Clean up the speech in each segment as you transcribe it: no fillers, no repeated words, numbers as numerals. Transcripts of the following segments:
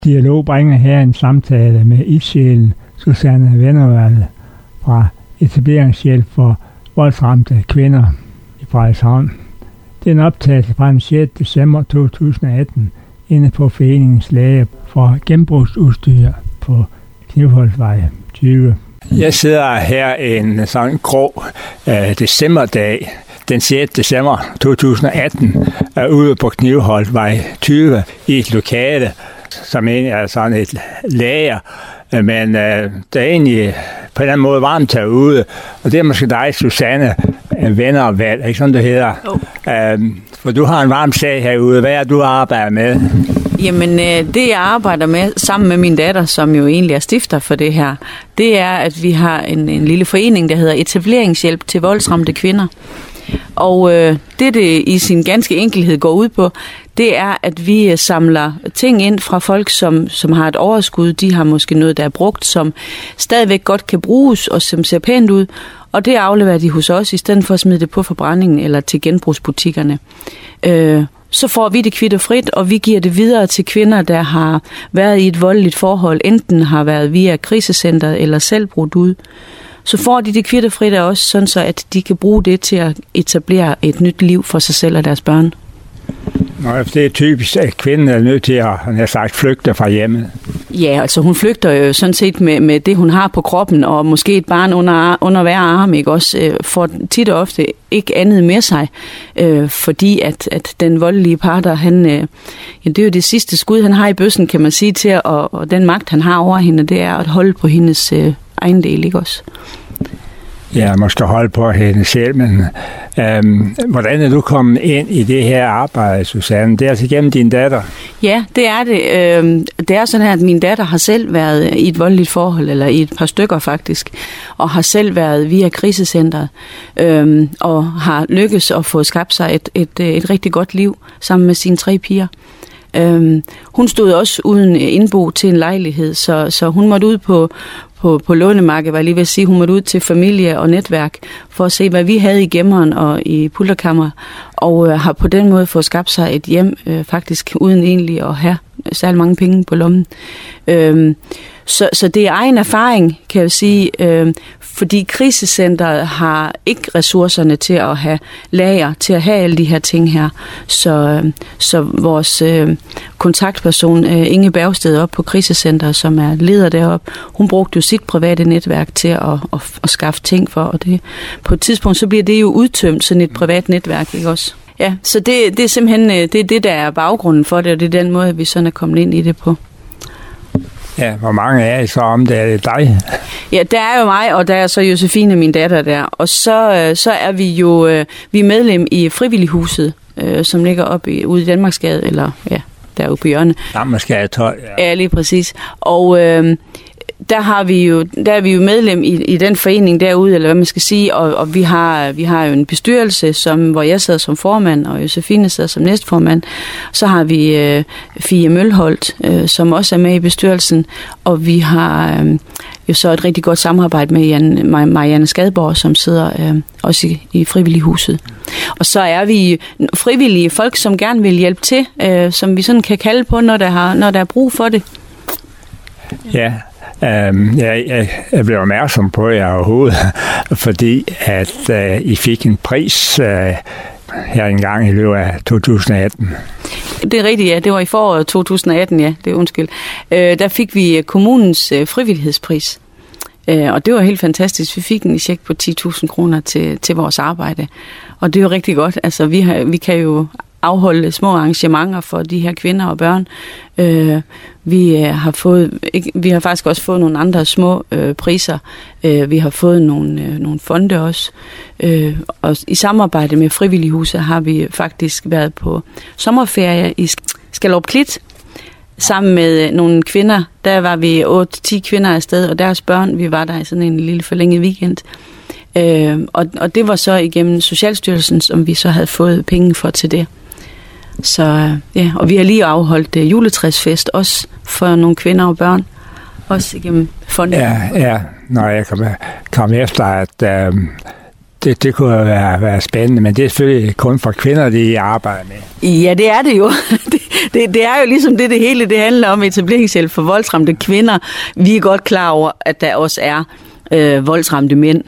Dialog bringer her en samtale med ildsjælen Susanne Vennervald fra Etableringshjælp for voldsramte kvinder i Frederikshavn. Det er en optagelse fra den 6. december 2018 inde på foreningens lager for genbrugsudstyr på Knivholtvej 20. Jeg sidder her en sådan grå decemberdag, den 6. december 2018, ude på Knivholtvej 20 i et lokale, som egentlig er sådan et lager, men der er egentlig på en eller anden måde varmt herude, og det er måske dig, Susanne Vennervald, ikke sådan det hedder? For du har en varm sag herude. Hvad er du arbejder med? Jamen, det jeg arbejder med sammen med min datter, som jo egentlig er stifter for det her, det er, at vi har en lille forening, der hedder Etableringshjælp til voldsramte kvinder. Og det i sin ganske enkelhed går ud på, det er, at vi samler ting ind fra folk, som har et overskud. De har måske noget, der er brugt, som stadigvæk godt kan bruges og som ser pænt ud. Og det afleverer de hos os, i stedet for at smide det på forbrændingen eller til genbrugsbutikkerne. Så får vi det kvit og frit, og vi giver det videre til kvinder, der har været i et voldeligt forhold, enten har været via krisecenteret eller selv brudt ud. Så får de det kvit og frit af os, sådan så at de kan bruge det til at etablere et nyt liv for sig selv og deres børn. Nå, det er typisk, at kvinden er nødt til at flygte fra hjemmet. Ja, altså hun flygter jo sådan set med det, hun har på kroppen, og måske et barn under hver arm, ikke også, får tit og ofte ikke andet med sig, fordi at den voldelige partner, det er jo det sidste skud, han har i bøssen, kan man sige, til, og den magt, han har over hende, det er at holde på hendes ejendel, ikke også? Ja, man skal holde på hende selv, men hvordan er du kommet ind i det her arbejde, Susanne? Det er altså gennem din datter? Ja, det er det. Det er sådan her, at min datter har selv været i et voldeligt forhold, eller i et par stykker faktisk, og har selv været via krisecenteret, og har lykkes at få skabt sig et rigtig godt liv sammen med sine 3 piger. Hun stod også uden indbo til en lejlighed, så hun måtte ud på lånemarkedet, var jeg lige ved at sige, hun måtte ud til familie og netværk for at se, hvad vi havde i gemmeren og i pulterkammer, og har på den måde fået skabt sig et hjem, faktisk uden egentlig at have særlig mange penge på lommen. Så det er egen erfaring, kan jeg sige, fordi krisecenteret har ikke ressourcerne til at have lager, til at have alle de her ting her. Så vores kontaktperson, Inge Bergsted op på krisecenteret, som er leder deroppe, hun brugte jo sit private netværk til at skaffe ting for, og det på et tidspunkt, så bliver det jo udtømt, sådan et privat netværk, ikke også? Ja, så det er simpelthen det, der er baggrunden for det, og det er den måde, vi sådan er kommet ind i det på. Ja, hvor mange er I så om det? Er det dig? Ja, der er jo mig, og der er så Josefine, min datter, der. Og så er vi jo vi er medlem i Frivillighuset, som ligger oppe ude i Danmarksgade, eller ja, derude på hjørnet. Danmarksgade 12, ja. Ja, lige præcis. Og der er vi jo medlem i den forening derude, eller hvad man skal sige, og vi har jo en bestyrelse, hvor jeg sidder som formand, og Josefine sidder som næstformand. Så har vi Fie Mølholdt, som også er med i bestyrelsen, og vi har jo så et rigtig godt samarbejde med Marianne Skadborg, som sidder også i Frivillighuset. Og så er vi frivillige folk, som gerne vil hjælpe til, som vi sådan kan kalde på, når der er brug for det. Ja. Jeg blev opmærksom på jer overhovedet, fordi at I fik en pris her engang i løbet af 2018. Det er rigtigt, ja. Det var i foråret 2018, ja. Det er undskyld. Der fik vi kommunens frivillighedspris. Og det var helt fantastisk. Vi fik en check på 10.000 kroner til vores arbejde. Og det er jo rigtig godt. Altså, vi kan jo afholde små arrangementer for de her kvinder og børn. Vi har faktisk også fået nogle andre små priser. Vi har fået nogle fonde også. Og i samarbejde med Frivillighuset har vi faktisk været på sommerferie i Skallerup Klit sammen med nogle kvinder. Der var vi 8-10 kvinder afsted, og deres børn. Vi var der i sådan en lille forlænget weekend. Og det var så igennem Socialstyrelsen, som vi så havde fået penge for til det. Så ja, og vi har lige afholdt juletræsfest også for nogle kvinder og børn, også igennem fondet. Ja, når jeg kom efter, at det kunne være spændende, men det er selvfølgelig kun for kvinder, de arbejder med. Ja, det er det jo. Det er jo ligesom det hele det handler om, etableringshjælp for voldsramte kvinder. Vi er godt klar over, at der også er voldsramte mænd.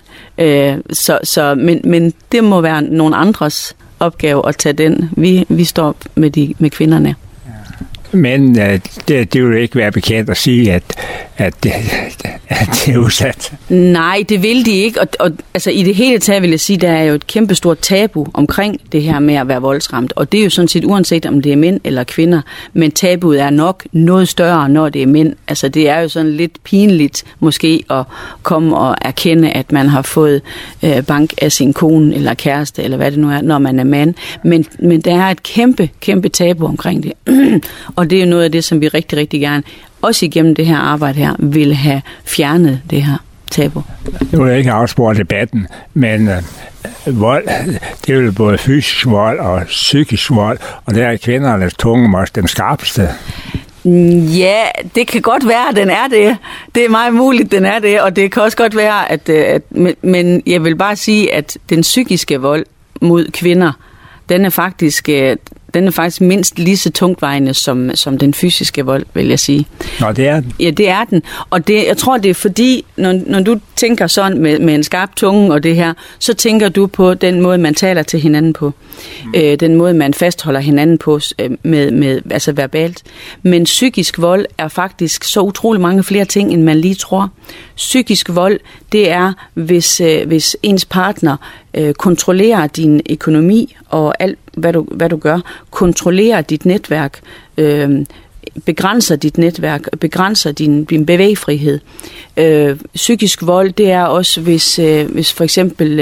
Men det må være nogle andres opgave at tage den. Vi står med kvinderne. Men det vil ikke være bekendt at sige, at det er udsat. Nej, det vil de ikke. Og altså, i det hele taget vil jeg sige, der er jo et kæmpestort tabu omkring det her med at være voldsramt. Og det er jo sådan set uanset om det er mænd eller kvinder. Men tabuet er nok noget større, når det er mænd. Altså det er jo sådan lidt pinligt måske at komme og erkende, at man har fået bank af sin kone eller kæreste, eller hvad det nu er, når man er mand. Men der er et kæmpe tabu omkring det. Og det er jo noget af det, som vi rigtig, rigtig gerne, også igennem det her arbejde her, vil have fjernet det her tabu. Det vil ikke afspore debatten, men vold, det er jo både fysisk vold og psykisk vold, og der er kvindernes tunge måske den skarpeste. Ja, det kan godt være, at den er det. Det er meget muligt, den er det, og det kan også godt være, men jeg vil bare sige, at den psykiske vold mod kvinder, den er faktisk mindst lige så tungtvejende som den fysiske vold, vil jeg sige. Nå, det er den. Ja, det er den. Og jeg tror, det er fordi, når du tænker sådan med en skarp tunge og det her, så tænker du på den måde, man taler til hinanden på. Den måde, man fastholder hinanden på, altså verbalt. Men psykisk vold er faktisk så utrolig mange flere ting, end man lige tror. Psykisk vold, det er, hvis ens partner kontrollerer din økonomi og alt, hvad du gør, kontrollerer dit netværk, begrænser dit netværk, begrænser din bevægefrihed. Psykisk vold, det er også, hvis for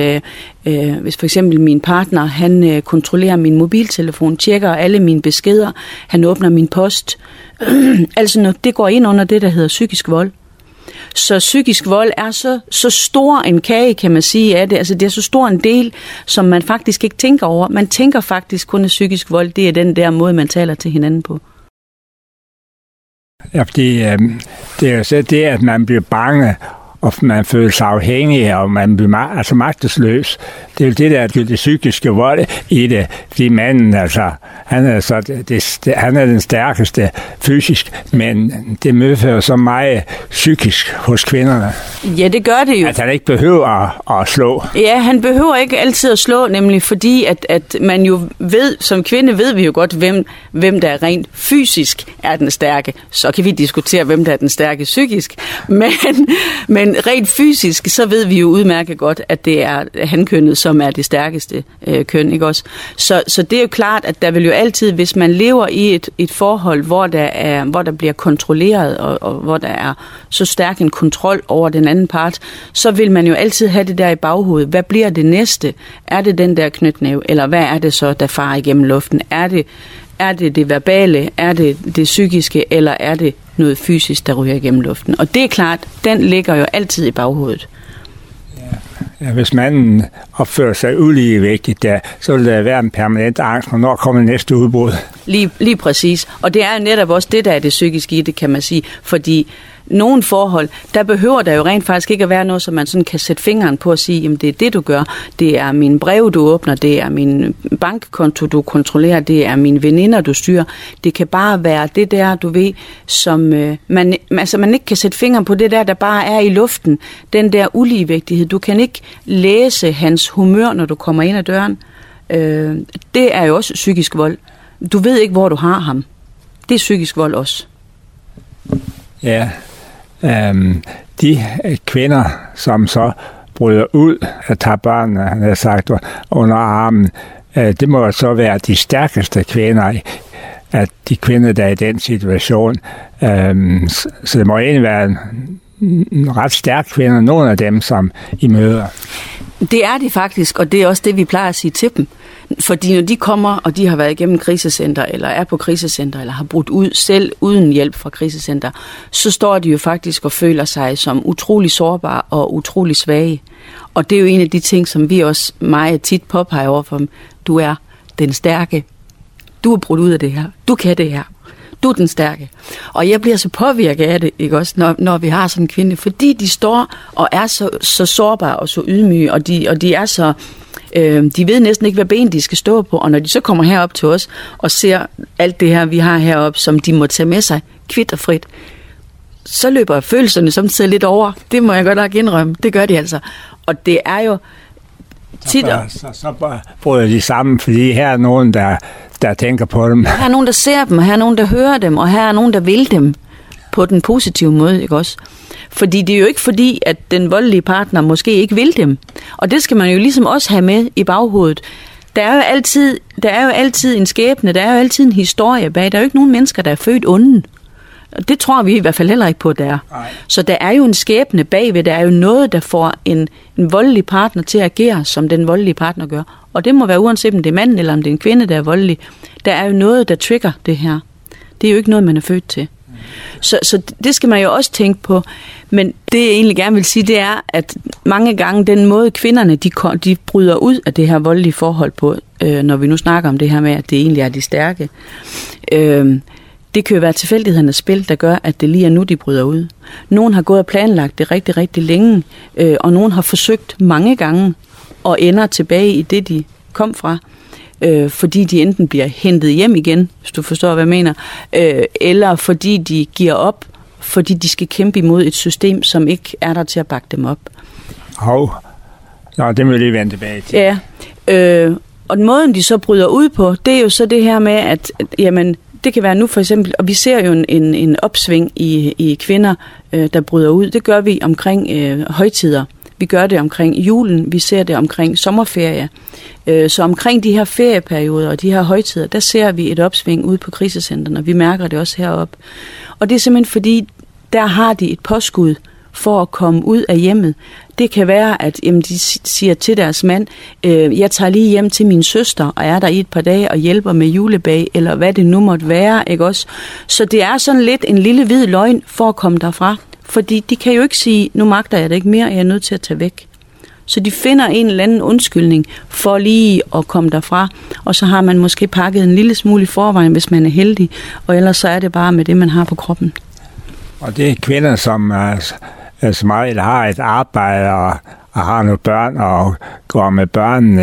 eksempel min partner, han kontrollerer min mobiltelefon, tjekker alle mine beskeder, han åbner min post. Altså, det går ind under det, der hedder psykisk vold. Så psykisk vold er så stor en kage, kan man sige, af det. Altså det er så stor en del, som man faktisk ikke tænker over. Man tænker faktisk kun, at psykisk vold, det er den der måde, man taler til hinanden på. Ja, fordi det er jo så det, at man bliver bange, og man føler sig afhængig, og man bliver magtesløs. Det er jo det, der er det psykiske vold i det. Fordi manden, altså, han er den stærkeste fysisk, men det medfører så meget psykisk hos kvinderne. Ja, det gør det jo. At han ikke behøver at slå. Ja, han behøver ikke altid at slå, nemlig fordi, at man jo ved, som kvinde ved vi jo godt, hvem der er rent fysisk er den stærke. Så kan vi diskutere, hvem der er den stærke psykisk. Men rent fysisk, så ved vi jo udmærket godt, at det er hankønnet, som er det stærkeste køn, ikke også? Så det er jo klart, at der vil jo altid, hvis man lever i et forhold, hvor der bliver kontrolleret, og hvor der er så stærk en kontrol over den anden part, så vil man jo altid have det der i baghovedet. Hvad bliver det næste? Er det den der knytnæve, eller hvad er det så, der farer igennem luften? Er det verbale? Er det psykiske? Eller er det noget fysisk, der ryger igennem luften? Og det er klart, den ligger jo altid i baghovedet. Ja, hvis manden opfører sig uligevægtigt, så vil der være en permanent angst, når kommer næste udbrud. Lige præcis. Og det er jo netop også det, der er det psykiske i det, kan man sige. Fordi nogle forhold, der behøver der jo rent faktisk ikke at være noget, som man sådan kan sætte fingeren på og sige, jamen det er det, du gør. Det er min brev, du åbner. Det er min bankkonto, du kontrollerer. Det er mine veninder, du styrer. Det kan bare være det der, du ved, som man ikke kan sætte fingeren på. Det der bare er i luften. Den der uligevægtighed. Du kan ikke læse hans humør, når du kommer ind ad døren. Det er jo også psykisk vold. Du ved ikke, hvor du har ham. Det er psykisk vold også. Ja, de kvinder, som så bryder ud at tage børnene, han har sagt, under armen, det må så være de stærkeste kvinder, at de kvinder, der er i den situation. Så det må egentlig være en ret stærk kvinder, nogle af dem, som I møder. Det er de faktisk, og det er også det, vi plejer at sige til dem. Fordi når de kommer, og de har været igennem krisecenter, eller er på krisecenter, eller har brudt ud selv uden hjælp fra krisecenter, så står de jo faktisk og føler sig som utrolig sårbare og utrolig svage. Og det er jo en af de ting, som vi også meget tit påpeger over for dem. Du er den stærke. Du er brudt ud af det her. Du kan det her. Du er den stærke. Og jeg bliver så påvirket af det, ikke også, når vi har sådan en kvinde, fordi de står og er så sårbare og så ydmyge, og de er så De ved næsten ikke, hvad ben de skal stå på, og når de så kommer herop til os og ser alt det her, vi har heroppe, som de må tage med sig kvit og frit, så løber følelserne samtidig lidt over. Det må jeg godt nok indrømme. Det gør de altså. Og det er jo tit... Så bryder de sammen, fordi her er nogen, der tænker på dem. Her er nogen, der ser dem, og her er nogen, der hører dem, og her er nogen, der vil dem på den positive måde, ikke også? Fordi det er jo ikke fordi, at den voldelige partner måske ikke vil dem. Og det skal man jo ligesom også have med i baghovedet. Der er jo altid en skæbne, der er jo altid en historie bag. Der er jo ikke nogen mennesker, der er født onde. Og det tror vi i hvert fald heller ikke på, der. Så der er jo en skæbne bagved. Der er jo noget, der får en voldelig partner til at agere, som den voldelige partner gør. Og det må være uanset om det er manden eller om det er en kvinde, der er voldelig. Der er jo noget, der trigger det her. Det er jo ikke noget, man er født til. Så det skal man jo også tænke på. Men det jeg egentlig gerne vil sige, det er, at mange gange den måde kvinderne, de bryder ud af det her voldelige forhold på, når vi nu snakker om det her med, at det egentlig er de stærke. Det kan jo være tilfældighedernes spil, der gør, at det lige er nu, de bryder ud. Nogen har gået og planlagt det rigtig, rigtig længe, og nogen har forsøgt mange gange og ender tilbage i det, de kom fra. Fordi de enten bliver hentet hjem igen, hvis du forstår, hvad jeg mener, eller fordi de giver op, fordi de skal kæmpe imod et system, som ikke er der til at bakke dem op. Nå, det må vi lige vende tilbage til. Ja, og måden, de så bryder ud på, det er jo så det her med, at jamen, det kan være nu for eksempel, og vi ser jo en opsving i kvinder, der bryder ud. Det gør vi omkring højtider. Vi gør det omkring julen, vi ser det omkring sommerferie. Så omkring de her ferieperioder og de her højtider, der ser vi et opsving ude på krisecentrene, og vi mærker det også heroppe. Og det er simpelthen fordi, der har de et påskud for at komme ud af hjemmet. Det kan være, at jamen, de siger til deres mand, jeg tager lige hjem til min søster, og er der i et par dage og hjælper med julebag, eller hvad det nu måtte være, ikke også? Så det er sådan lidt en lille hvid løgn for at komme derfra. Fordi de kan jo ikke sige, nu magter jeg det ikke mere, jeg er nødt til at tage væk. Så de finder en eller anden undskyldning for lige at komme derfra, og så har man måske pakket en lille smule i forvejen, hvis man er heldig, og ellers så er det bare med det, man har på kroppen. Og det er kvinder, som som meget har et arbejde og har nogle børn og går med børn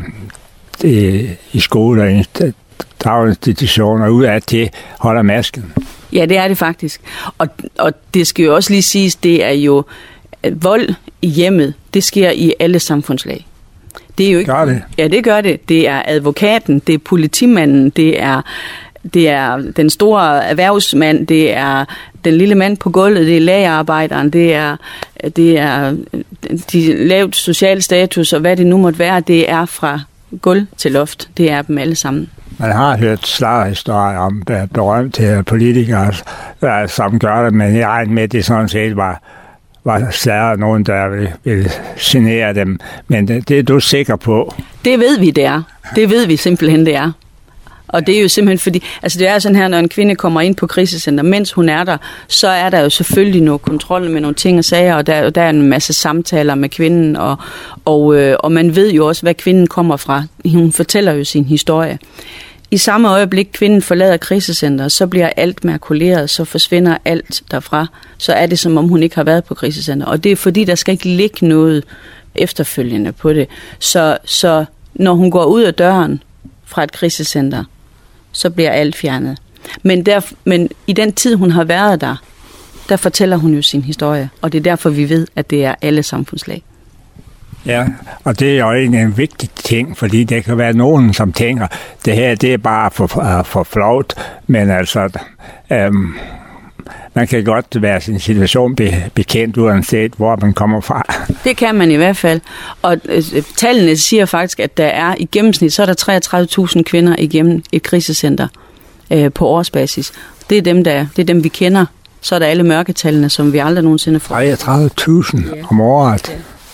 i skole og daginstitutioner ud af det holder masken. Ja, det er det faktisk. Og det skal jo også lige siges, det er jo vold i hjemmet, det sker i alle samfundslag. Det er jo ikke. Gør det? Ja, det gør det. Det er advokaten, det er politimanden, det er den store erhvervsmand, det er den lille mand på gulvet, det er lagerarbejderen, det er de lavt social status, og hvad det nu måtte være, det er fra gulv til loft. Det er dem alle sammen. Man har hørt slaghistorier om berømte politikere, som gør det, men jeg regner med, at det sådan set var særligt nogen, der vil genere dem. Men det er du sikker på? Det ved vi, det er. Det ved vi simpelthen, det er. Og det er jo simpelthen fordi, altså det er sådan her, når en kvinde kommer ind på krisecenter, mens hun er der, så er der jo selvfølgelig noget kontrol med nogle ting og sager, og der er en masse samtaler med kvinden, og man ved jo også, hvad kvinden kommer fra. Hun fortæller jo sin historie. I samme øjeblik, kvinden forlader krisecenteret, så bliver alt makuleret, så forsvinder alt derfra. Så er det, som om hun ikke har været på krisecenter. Og det er fordi, der skal ikke ligge noget efterfølgende på det. Så når hun går ud af døren fra et krisecenter, så bliver alt fjernet. Men i den tid, hun har været der fortæller hun jo sin historie. Og det er derfor, vi ved, at det er alle samfundslag. Ja, og det er jo en vigtig ting, fordi der kan være nogen, som tænker, det her det er bare for flovt, men altså, man kan godt være sin situation bekendt, uanset hvor man kommer fra. Det kan man i hvert fald. Og tallene siger faktisk, at der er i gennemsnit, så er der 33.000 kvinder igennem et krisecenter på årsbasis. Det er dem, vi kender. Så er der alle mørketallene, som vi aldrig nogensinde får. 33.000 om året. Ja.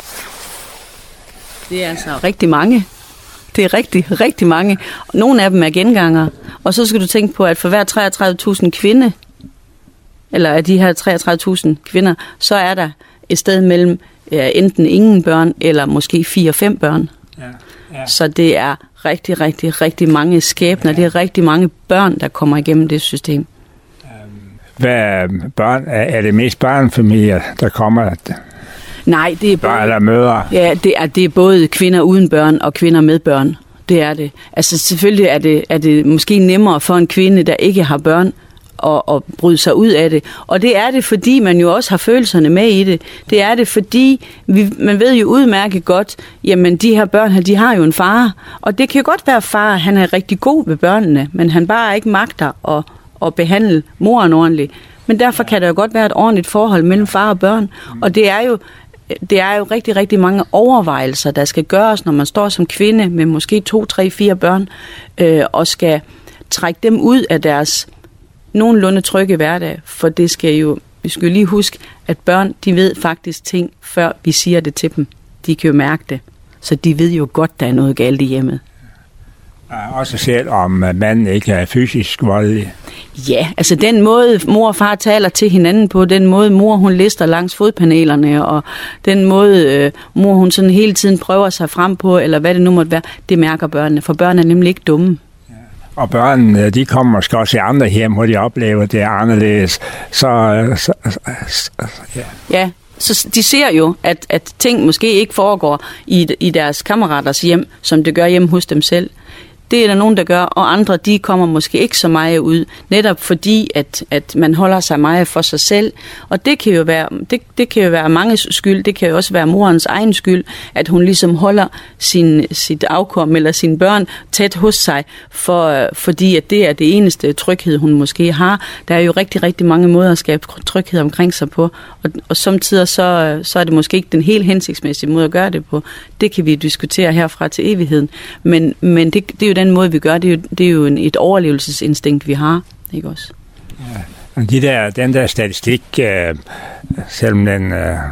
Det er altså rigtig mange. Det er rigtig, rigtig mange. Nogle af dem er gengangere. Og så skal du tænke på, at for hver 33.000 kvinde, eller af de her 33.000 kvinder, så er der et sted mellem enten ingen børn, eller måske 4-5 børn. Ja. Så det er rigtig, rigtig, rigtig mange skæbner. Det er rigtig mange børn, der kommer igennem det system. Hvad børn? Er det mest børnefamilier, der kommer? Nej, det er børn eller mødre? Ja, det er både kvinder uden børn og kvinder med børn. Det er det. Altså selvfølgelig er det måske nemmere for en kvinde, der ikke har børn, at bryde sig ud af det. Og det er det, fordi man jo også har følelserne med i det. Det er det, fordi man ved jo udmærket godt, jamen de her børn her, de har jo en far. Og det kan jo godt være, far, han er rigtig god ved børnene, men han bare ikke magter at behandle moren ordentligt. Men derfor kan der jo godt være et ordentligt forhold mellem far og børn. Og det er jo rigtig, rigtig mange overvejelser, der skal gøres, når man står som kvinde med måske 2, 3, 4 børn, og skal trække dem ud af deres nogenlunde trygge hverdag. For vi skal jo lige huske, at børn, de ved faktisk ting, før vi siger det til dem. De kan jo mærke det. Så de ved jo godt, der er noget galt i hjemmet. Også selv om manden ikke er fysisk voldelig. Ja, altså den måde mor og far taler til hinanden på, den måde mor hun lister langs fodpanelerne, og den måde mor hun sådan hele tiden prøver sig frem på, eller hvad det nu måtte være, det mærker børnene, for børn er nemlig ikke dumme. Og børnene, de kommer måske også i andre hjem, hvor de oplever, det er anderledes. Ja, så de ser jo, at ting måske ikke foregår i deres kammeraters hjem, som det gør hjemme hos dem selv. Det er der nogen, der gør, og andre, de kommer måske ikke så meget ud, netop fordi, at man holder sig meget for sig selv. Og det kan jo være, det kan jo være manges skyld, det kan jo også være morens egen skyld, at hun ligesom holder sit afkom eller sine børn tæt hos sig, fordi at det er det eneste tryghed, hun måske har. Der er jo rigtig, rigtig mange måder at skabe tryghed omkring sig på, og samtidig så er det måske ikke den helt hensigtsmæssige måde at gøre det på. Det kan vi diskutere herfra til evigheden, men det er jo den måde, vi gør. Det er jo et overlevelsesinstinkt, vi har, ikke også? Ja. Den der statistik, selvom den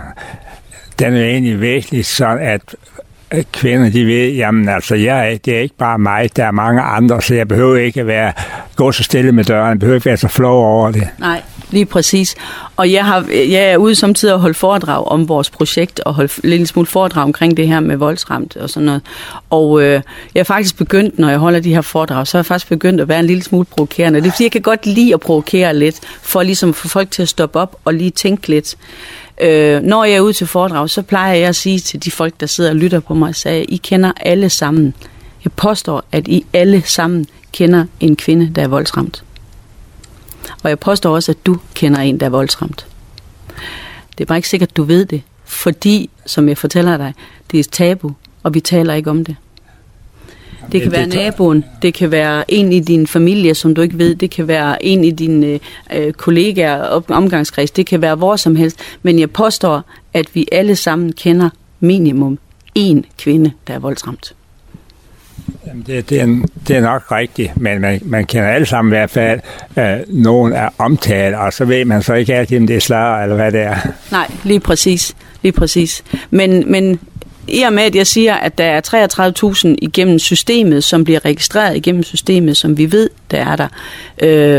er egentlig væsentlig, så at kvinder, de ved, jamen altså, det er ikke bare mig, der er mange andre, så jeg behøver ikke gå så stille med døren, jeg behøver ikke være så flov over det. Nej, lige præcis. Og jeg er ude samtidig at holde foredrag om vores projekt, og holde lidt en smule foredrag omkring det her med voldsramt og sådan noget. Og jeg er faktisk begyndt, når jeg holder de her foredrag, så er jeg faktisk begyndt at være en lille smule provokerende. Det er fordi, jeg kan godt lide at provokere lidt, for ligesom at få folk til at stoppe op og lige tænke lidt. Når jeg er ude til foredrag, så plejer jeg at sige til de folk, der sidder og lytter på mig, at I kender alle sammen. Jeg påstår, at I alle sammen kender en kvinde, der er voldsramt. Og jeg påstår også, at du kender en, der er voldsramt. Det er bare ikke sikkert, at du ved det, fordi, som jeg fortæller dig, det er tabu, og vi taler ikke om det. Det kan være naboen, det kan være en i din familie, som du ikke ved, det kan være en i dine kollegaer og omgangskreds, det kan være hvor som helst, men jeg påstår, at vi alle sammen kender minimum én kvinde, der er voldsramt. Jamen det er nok rigtigt, men man kender alle sammen i hvert fald nogen er omtalt, og så ved man så ikke altid, om det er sladder eller hvad det er. Nej, lige præcis. Men i og med, at jeg siger, at der er 33.000 igennem systemet, som bliver registreret igennem systemet, som vi ved, der er der,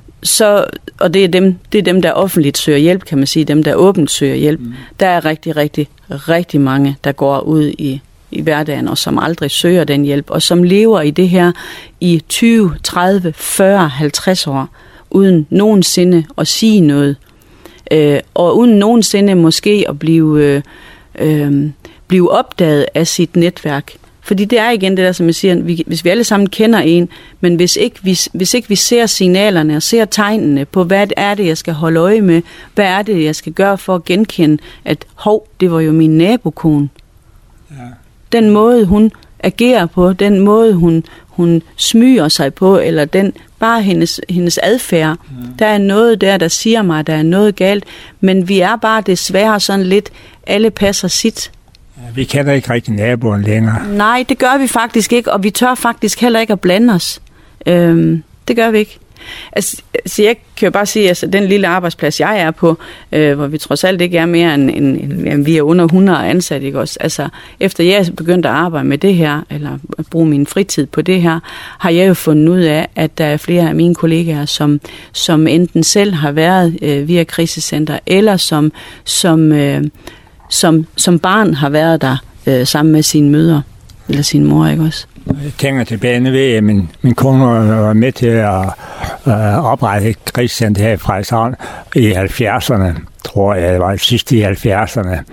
og det er dem, der offentligt søger hjælp, kan man sige, dem, der åbent søger hjælp. Der er rigtig, rigtig, rigtig mange, der går ud i hverdagen, og som aldrig søger den hjælp, og som lever i det her i 20, 30, 40, 50 år, uden nogensinde at sige noget, og uden nogensinde måske at blive opdaget af sit netværk. Fordi det er igen det der, som jeg siger, hvis vi alle sammen kender en, men hvis ikke vi ser signalerne og ser tegnene på, hvad er det, jeg skal holde øje med, hvad er det, jeg skal gøre for at genkende, at det var jo min nabokone. Ja. Den måde, hun agerer på, den måde, hun smyger sig på, eller bare hendes adfærd. Der er noget der siger mig, at der er noget galt, men vi er bare desværre sådan lidt, alle passer sit. Vi kender ikke rigtig naboen længere. Nej, det gør vi faktisk ikke, og vi tør faktisk heller ikke at blande os. Det gør vi ikke. Altså, jeg kan jo bare sige, at den lille arbejdsplads, jeg er på, hvor vi trods alt ikke er mere end vi er under 100 ansatte, ikke også? Altså, efter jeg begyndte at arbejde med det her, eller at bruge min fritid på det her, har jeg jo fundet ud af, at der er flere af mine kollegaer, som enten selv har været via krisecenter, eller som barn har været der sammen med sine mødre, eller sin mor, ikke også? Jeg tænker tilbage ved, at min kone var med til at oprette et krisecenter her i Frederikshavn i 70'erne, tror jeg, det var det sidste i 70'erne.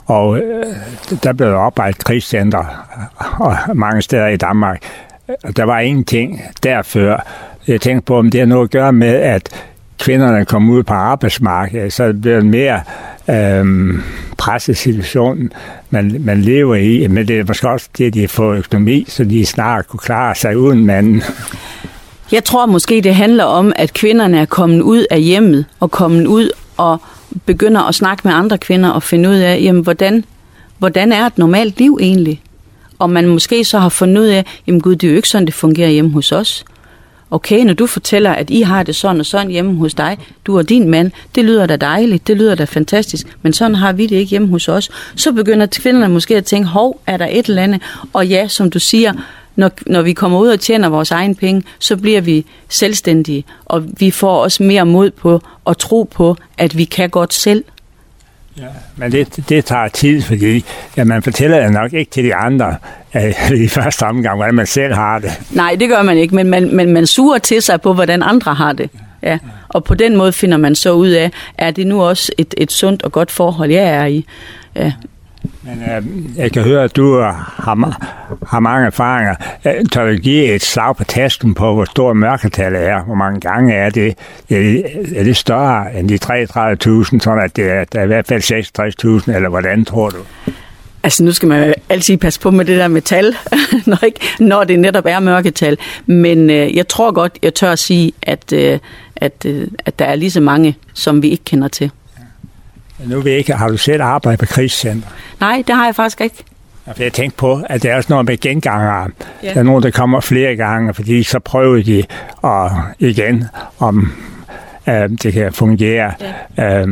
Og der blev oprettet krigscenter og mange steder i Danmark. Der var ingenting derfør. Jeg tænkte på, om det har noget at gøre med, at kvinderne kom ud på arbejdsmarkedet, så det blev en mere presset situation, man lever i. Men det er måske også det, de får økonomi, så de snart kunne klare sig uden manden. Jeg tror måske, det handler om, at kvinderne er kommet ud af hjemmet og kommet ud og begynder at snakke med andre kvinder og finde ud af, jamen, hvordan er et normalt liv egentlig? Og man måske så har fundet ud af, jamen gud, det er jo ikke sådan, det fungerer hjemme hos os. Okay, når du fortæller, at I har det sådan og sådan hjemme hos dig, du og din mand, det lyder da dejligt, det lyder da fantastisk, men sådan har vi det ikke hjemme hos os. Så begynder kvinderne måske at tænke, hov, er der et eller andet? Og ja, som du siger, når vi kommer ud og tjener vores egen penge, så bliver vi selvstændige, og vi får også mere mod på at tro på, at vi kan godt selv. Ja, men det tager tid, fordi man fortæller det nok ikke til de andre i første omgang, hvordan man selv har det. Nej, det gør man ikke, men man suger til sig på, hvordan andre har det. Ja. Og på den måde finder man så ud af, er det nu også et sundt og godt forhold, jeg er i. Ja. Men jeg kan høre, at du har mange erfaringer. Tør du give et slag på tasken på, hvor stor mørketallet er? Hvor mange gange er det? Er det større end de 33.000, sådan at det er i hvert fald 66.000, eller hvordan tror du? Altså nu skal man jo altid passe på med det der med tal, når det netop er mørketal. Men jeg tror godt, jeg tør at sige, at der er lige så mange, som vi ikke kender til. Nu ved jeg ikke, har du selv arbejdet på krigscenter? Nej, det har jeg faktisk ikke. Jeg tænkte på, at der er også noget med gengangere. Ja. Der er nogen, der kommer flere gange, fordi så prøver de igen, om det kan fungere. Ja.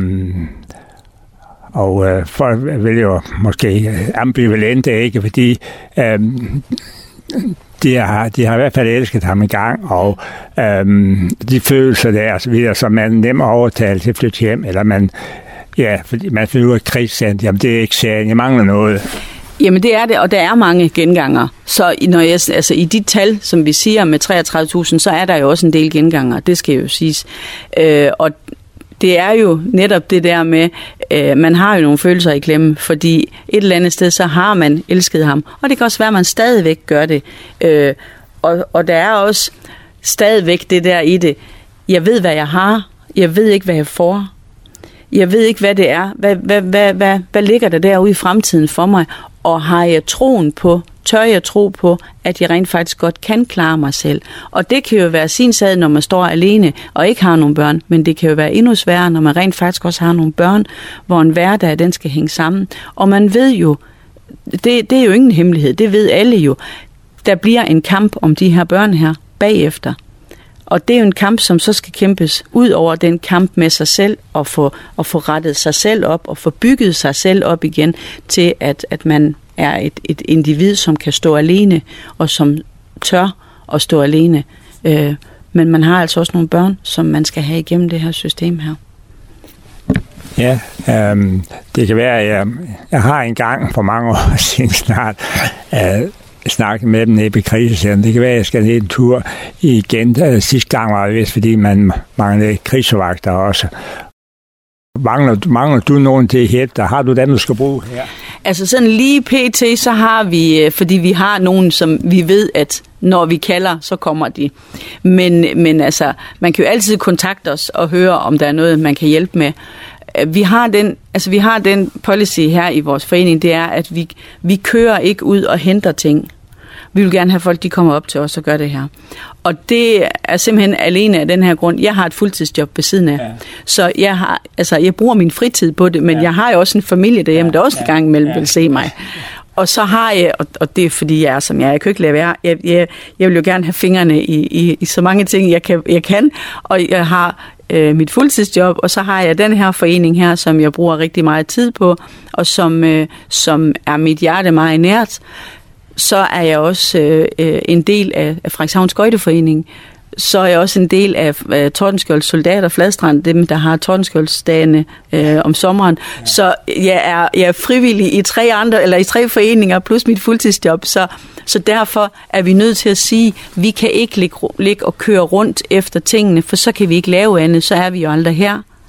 Og folk vil jo måske ambivalente, ikke? Fordi de har i hvert fald elsket ham i gang, og de følelser der, så videre, som man nemt overtale til at flytte hjem, eller fordi man finder ud af krigscenter, jamen det er ikke sagen, jeg mangler noget. Jamen det er det, og der er mange genganger. Så i de tal, som vi siger med 33.000, så er der jo også en del genganger, det skal jo siges. Og det er jo netop det der med, man har jo nogle følelser i klemme, fordi et eller andet sted, så har man elsket ham. Og det kan også være, at man stadigvæk gør det. Og der er også stadigvæk det der i det. Jeg ved, hvad jeg har. Jeg ved ikke, hvad jeg får. Jeg ved ikke, hvad det er. Hvad ligger der derude i fremtiden for mig? Og har jeg tør jeg tro på, at jeg rent faktisk godt kan klare mig selv? Og det kan jo være sin sag, når man står alene og ikke har nogen børn, men det kan jo være endnu sværere, når man rent faktisk også har nogle børn, hvor en hverdag, den skal hænge sammen. Og man ved jo, det er jo ingen hemmelighed, det ved alle jo, der bliver en kamp om de her børn her bagefter. Og det er jo en kamp, som så skal kæmpes ud over den kamp med sig selv, og få rettet sig selv op, og få bygget sig selv op igen, til at man er et individ, som kan stå alene, og som tør at stå alene. Men man har altså også nogle børn, som man skal have igennem det her system her. Ja, det kan være, at jeg har engang for mange år siden snart snakket med dem nede på krisecenteret. Det kan være, at jeg skal ned en tur igen. Sidste gang var det vist, fordi man manglede krigsvagter også. Mangler du nogen til at hjælpe dig? Har du dem, du skal bruge her? Altså sådan lige pt, så har vi, fordi vi har nogen, som vi ved, at når vi kalder, så kommer de. Men altså, man kan jo altid kontakte os og høre, om der er noget, man kan hjælpe med. Vi har den policy her i vores forening, det er, at vi kører ikke ud og henter ting. Vi vil gerne have folk, de kommer op til os og gør det her. Og det er simpelthen alene af den her grund. Jeg har et fuldtidsjob ved siden af. Ja. Så jeg bruger min fritid på det, men jeg har jo også en familie derhjemme, der også en gang imellem vil se mig. Og så har jeg, og det er fordi jeg er som jeg kan ikke lade være, jeg vil jo gerne have fingrene i så mange ting, jeg kan, og jeg har mit fuldtidsjob, og så har jeg den her forening her, som jeg bruger rigtig meget tid på, og som er mit hjerte meget nært. Så er jeg også en del af Frederikshavn Skøjteforening. Så er jeg også en del af Tordenskjolds Soldater Fladstrand, dem der har Tordenskjoldsdagene om sommeren. Ja. Så jeg er frivillig i 3 foreninger plus mit fuldtidsjob. Så derfor er vi nødt til at sige, at vi kan ikke ligge og køre rundt efter tingene, for så kan vi ikke lave andet, så er vi jo aldrig her.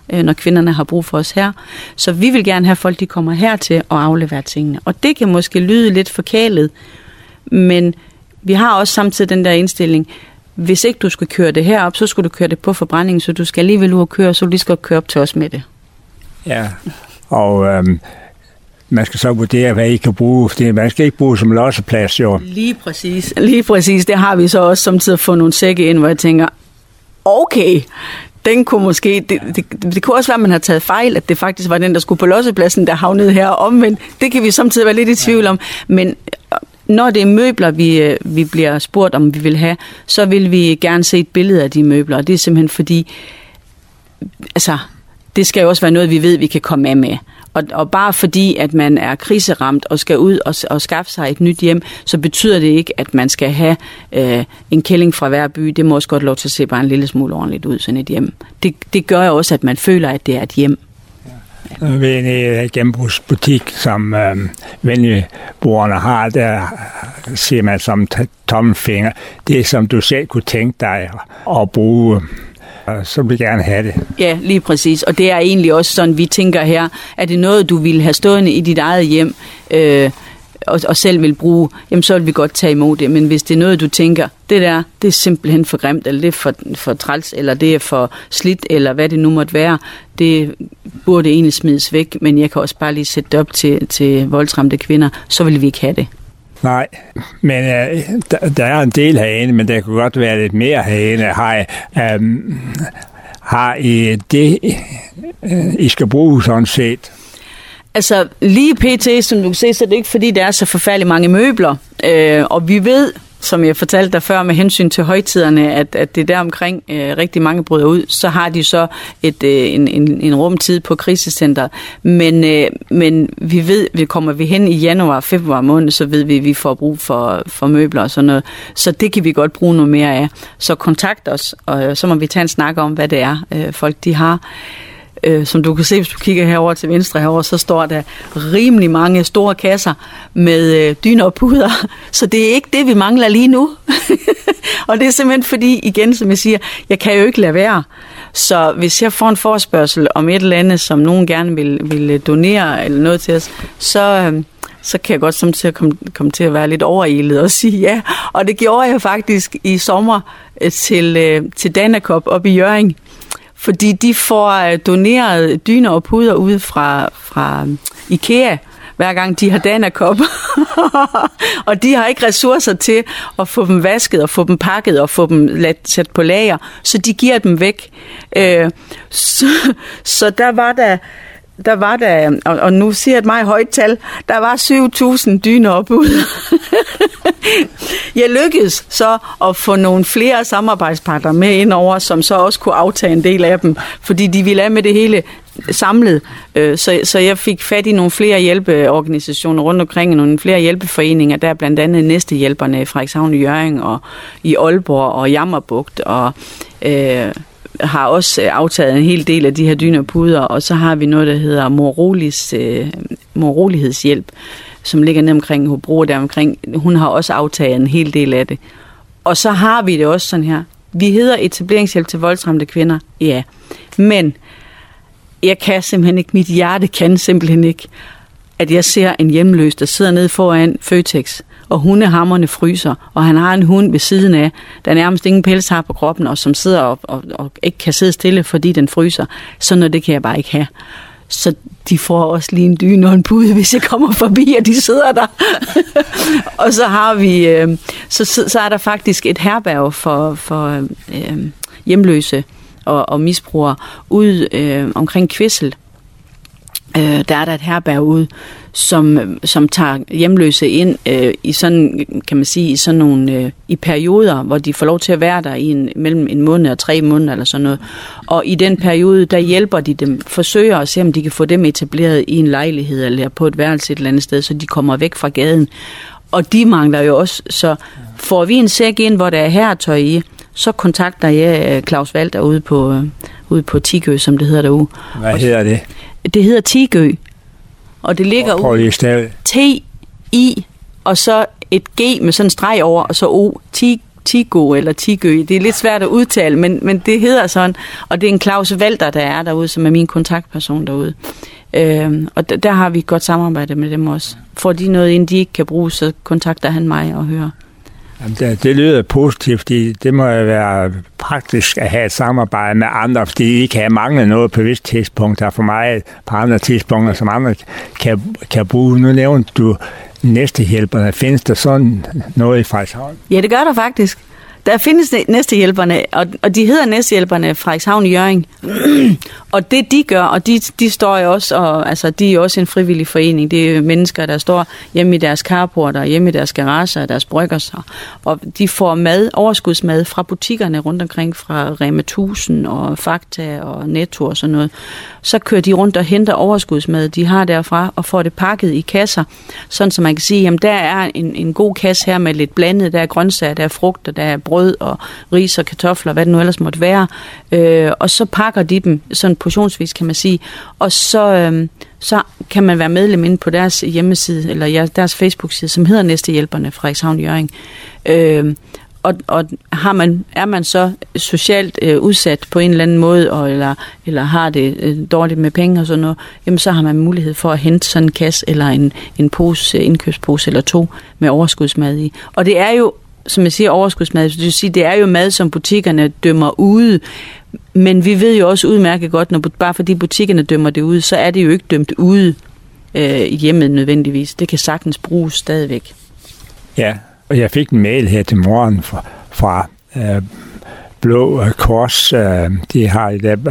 når kvinderne har brug for os her. Så vi vil gerne have folk, de kommer hertil og afleverer tingene. Og det kan måske lyde lidt forkælet, men vi har også samtidig den der indstilling, hvis ikke du skal køre det herop, så skal du køre det på forbrændingen, så du skal alligevel ud og køre, så du lige skal køre op til os med det. Ja, og man skal så vurdere, hvad I kan bruge. Man skal ikke bruge som losseplads, jo. Lige præcis. Det har vi så også samtidig fået nogle sække ind, hvor jeg tænker, okay, den kunne måske, det kunne også være, at man har taget fejl, at det faktisk var den, der skulle på lossepladsen, der havnede her omvendt. Det kan vi samtidig være lidt i tvivl om, men når det er møbler, vi bliver spurgt, om vi vil have, så vil vi gerne se et billede af de møbler, og det er simpelthen fordi, altså, det skal jo også være noget, vi ved, vi kan komme af med. Og bare fordi, at man er kriseramt og skal ud og skaffe sig et nyt hjem, så betyder det ikke, at man skal have en kælling fra hver by. Det må også godt lov til at se bare en lille smule ordentligt ud, sådan et hjem. Det gør jo også, at man føler, at det er et hjem. Ja. Ved en genbrugsbutik, som venligbrugerne har, der siger man som tommelfinger, det som du selv kunne tænke dig at bruge, så vil gerne have det. Ja, lige præcis. Og det er egentlig også sådan, vi tænker her, er det noget, du vil have stående i dit eget hjem, og selv vil bruge, jamen så vil vi godt tage imod det. Men hvis det er noget, du tænker, det er simpelthen for grimt, eller det er for træls, eller det er for slidt, eller hvad det nu måtte være, det burde egentlig smides væk, men jeg kan også bare lige sætte det op til voldsramte kvinder, så vil vi ikke have det. Nej, men der er en del herinde, men der kunne godt være lidt mere herinde. Har I det, I skal bruge sådan set? Altså lige pt, som du kan se, så er det ikke fordi, der er så forfærdeligt mange møbler. Og vi ved, som jeg fortalte dig før med hensyn til højtiderne, at det er der omkring rigtig mange bryder ud, så har de så en rumtid på krisecenteret. Men vi ved, kommer vi hen i januar, februar måned, så ved vi, at vi får brug for møbler og sådan noget. Så det kan vi godt bruge noget mere af. Så kontakt os, og så må vi tage en snak om, hvad det er, folk de har. Som du kan se, hvis du kigger herover til venstre herover, så står der rimelig mange store kasser med dyner og puder. Så det er ikke det, vi mangler lige nu. Og det er simpelthen fordi, igen, som jeg siger, jeg kan jo ikke lade være. Så hvis jeg får en forespørgsel om et eller andet, som nogen gerne vil donere eller noget til os, så kan jeg godt samtidig komme til at være lidt overilet og sige ja. Og det gjorde jeg faktisk i sommer til Danakop oppe i Hjørring. Fordi de får doneret dyner og puder ud fra IKEA, hver gang de har Danakop. Og de har ikke ressourcer til at få dem vasket og få dem pakket og få dem sat på lager, så de giver dem væk. Så der var der, og nu siger jeg et meget højt tal, der var 7.000 dyner og puder. Jeg lykkedes så at få nogle flere samarbejdspartnere med indover, som så også kunne aftage en del af dem, fordi de ville af med det hele samlet. Så jeg fik fat i nogle flere hjælpeorganisationer rundt omkring, nogle flere hjælpeforeninger, der blandt andet Næstehjælperne i Frederikshavn i Hjørring og i Aalborg og Jammerbugt, og har også aftaget en hel del af de her dyner og puder, og så har vi noget, der hedder morolighedshjælp, som ligger ned omkring Hobro der omkring. Hun har også aftaget en hel del af det. Og så har vi det også sådan her. Vi hedder etableringshjælp til voldsramte kvinder, ja. Men jeg kan simpelthen ikke, mit hjerte kan simpelthen ikke, at jeg ser en hjemløs, der sidder nede foran Føtex, og hundehammerne fryser, og han har en hund ved siden af, der nærmest ingen pels har på kroppen, og som sidder og ikke kan sidde stille, fordi den fryser. Sådan noget, det kan jeg bare ikke have. Så de får også lige en dyne og en pude, hvis jeg kommer forbi, og de sidder der. Og så har vi, så er der faktisk et herberg for hjemløse og misbrugere ude omkring Kvissel. Der er der et herberg ude, som tager hjemløse ind i sådan, kan man sige, i sådan nogle i perioder, hvor de får lov til at være der mellem en måned og 3 måneder eller sådan noget. Og i den periode, der hjælper de dem, forsøger at se, om de kan få dem etableret i en lejlighed eller på et værelse et eller andet sted, så de kommer væk fra gaden. Og de mangler jo også, så får vi en sæk ind, hvor der er herretøj i, så kontakter jeg Claus Walter ude på Tigø, som det hedder derude. Hvad hedder det? Det hedder Tigø, og det ligger ude. T-I, og så et G med sådan en streg over, og så O. Tigo eller Tigø. Det er lidt svært at udtale, men det hedder sådan. Og det er en Claus Walter, der er derude, som er min kontaktperson derude. Og der har vi et godt samarbejde med dem også. Får de noget ind, de ikke kan bruge, så kontakter han mig og hører. Jamen, det lyder positivt. Det må jo være praktisk at have et samarbejde med andre, fordi de kan mangle noget på visse tidspunkter for mig på andre tidspunkter, som andre kan bruge. Nu nævnte du Næstehjælperne. Findes der sådan noget i Frederikshavn? Ja, det gør der faktisk. Der findes Næstehjælperne, og de hedder Næstehjælperne Frederikshavn Hjørring. Og det de gør, og de står jo også, og altså de er også en frivillig forening. Det er mennesker, der står hjemme i deres carporter, hjemme i deres garager, deres brygger, og de får overskudsmad fra butikkerne rundt omkring, fra Rema 1000 og Fakta og Netto og sådan noget. Så kører de rundt og henter overskudsmad, de har derfra, og får det pakket i kasser, sådan så man kan sige, jamen der er en god kasse her med lidt blandet, der er grøntsager, der er frugter, der er brød og ris og kartofler, hvad det nu ellers måtte være. Og så pakker de dem sådan portionsvis, kan man sige. Og så kan man være medlem inde på deres hjemmeside, eller deres Facebook-side, som hedder Næstehjælperne Frederikshavn Hjørring. Og er man så socialt udsat på en eller anden måde, eller har det dårligt med penge og sådan noget, jamen så har man mulighed for at hente sådan en kasse, eller en pose, indkøbspose eller 2 med overskudsmad i. Og det er jo, som jeg siger, overskudsmad, det vil sige, det er jo mad, som butikkerne dømmer ude, men vi ved jo også udmærket godt, bare fordi butikkerne dømmer det ude, så er det jo ikke dømt ude i hjemmet nødvendigvis. Det kan sagtens bruges stadigvæk. Ja, og jeg fik en mail her til morgen fra Blå Kors. De har i det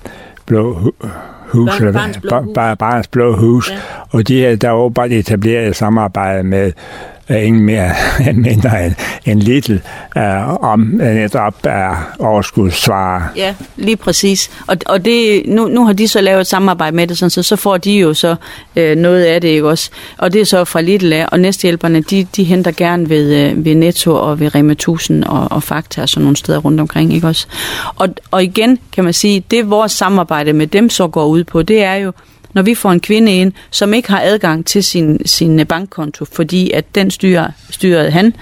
Blå Hus, Barns Blå Hus, ja. Og der er jo bare etableret et samarbejde med ingen mere mindre end Lidl om netop overskudsvarer. Ja, lige præcis. Og det, nu har de så lavet et samarbejde med det, sådan, så får de jo så noget af det, ikke også? Og det er så fra Lidl af, og Næstehjælperne, de henter gerne ved Netto og ved Rema 1000 og Fakta og sådan nogle steder rundt omkring, ikke også? Og igen kan man sige, det vores samarbejde med dem så går ud på, det er jo, når vi får en kvinde ind, som ikke har adgang til sin bankkonto, fordi at den styrede han.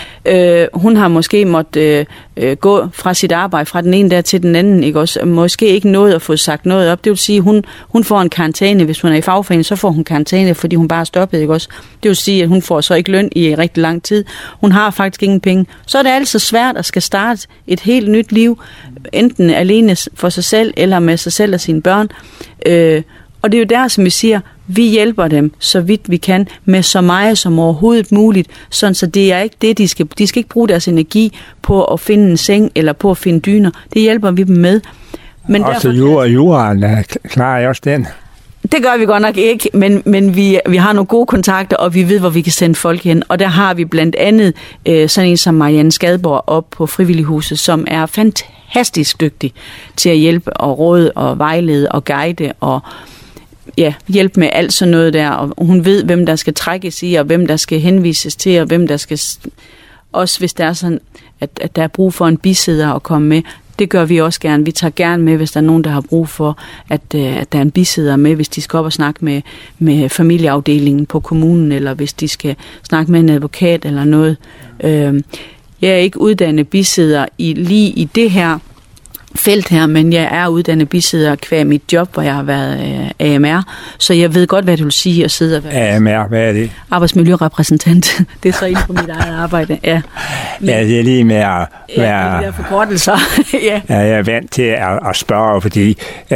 Hun har måske måttet gå fra sit arbejde, fra den ene der til den anden, ikke også? Måske ikke nået at få sagt noget op. Det vil sige, at hun får en karantæne. Hvis hun er i fagforening, så får hun karantæne, fordi hun bare er stoppet, ikke også? Det vil sige, at hun får så ikke løn i rigtig lang tid. Hun har faktisk ingen penge. Så er det altså svært at skal starte et helt nyt liv, enten alene for sig selv, eller med sig selv og sine børn. Og det er jo der, som vi siger, vi hjælper dem, så vidt vi kan, med så meget som overhovedet muligt, sådan så det er ikke det, de skal ikke bruge deres energi på at finde en seng, eller på at finde dyner. Det hjælper vi dem med. Men også juraen, klarer også den? Det gør vi godt nok ikke, men vi har nogle gode kontakter, og vi ved, hvor vi kan sende folk hen. Og der har vi blandt andet sådan en som Marianne Skadborg op på Frivillighuset, som er fantastisk dygtig til at hjælpe og råde og vejlede og guide og hjælpe med alt sådan noget der. Og hun ved, hvem der skal trækkes i, og hvem der skal henvises til, og hvem der skal... Også hvis der er sådan, at der er brug for en bisidder at komme med. Det gør vi også gerne. Vi tager gerne med, hvis der er nogen, der har brug for, at der er en bisidder med, hvis de skal op og snakke med familieafdelingen på kommunen, eller hvis de skal snakke med en advokat eller noget. Jeg er ikke uddannet bisidder lige i det her felt her, men jeg er uddannet bisidder qua mit job, hvor jeg har været AMR, så jeg ved godt, hvad det vil sige at sidde og være AMR, hvad er det? Arbejdsmiljørepræsentant. Det er så inden for mit eget arbejde, ja. Men, ja, det er lige med at være... Ja, de der forkortelser. Ja, jeg er vant til at spørge, fordi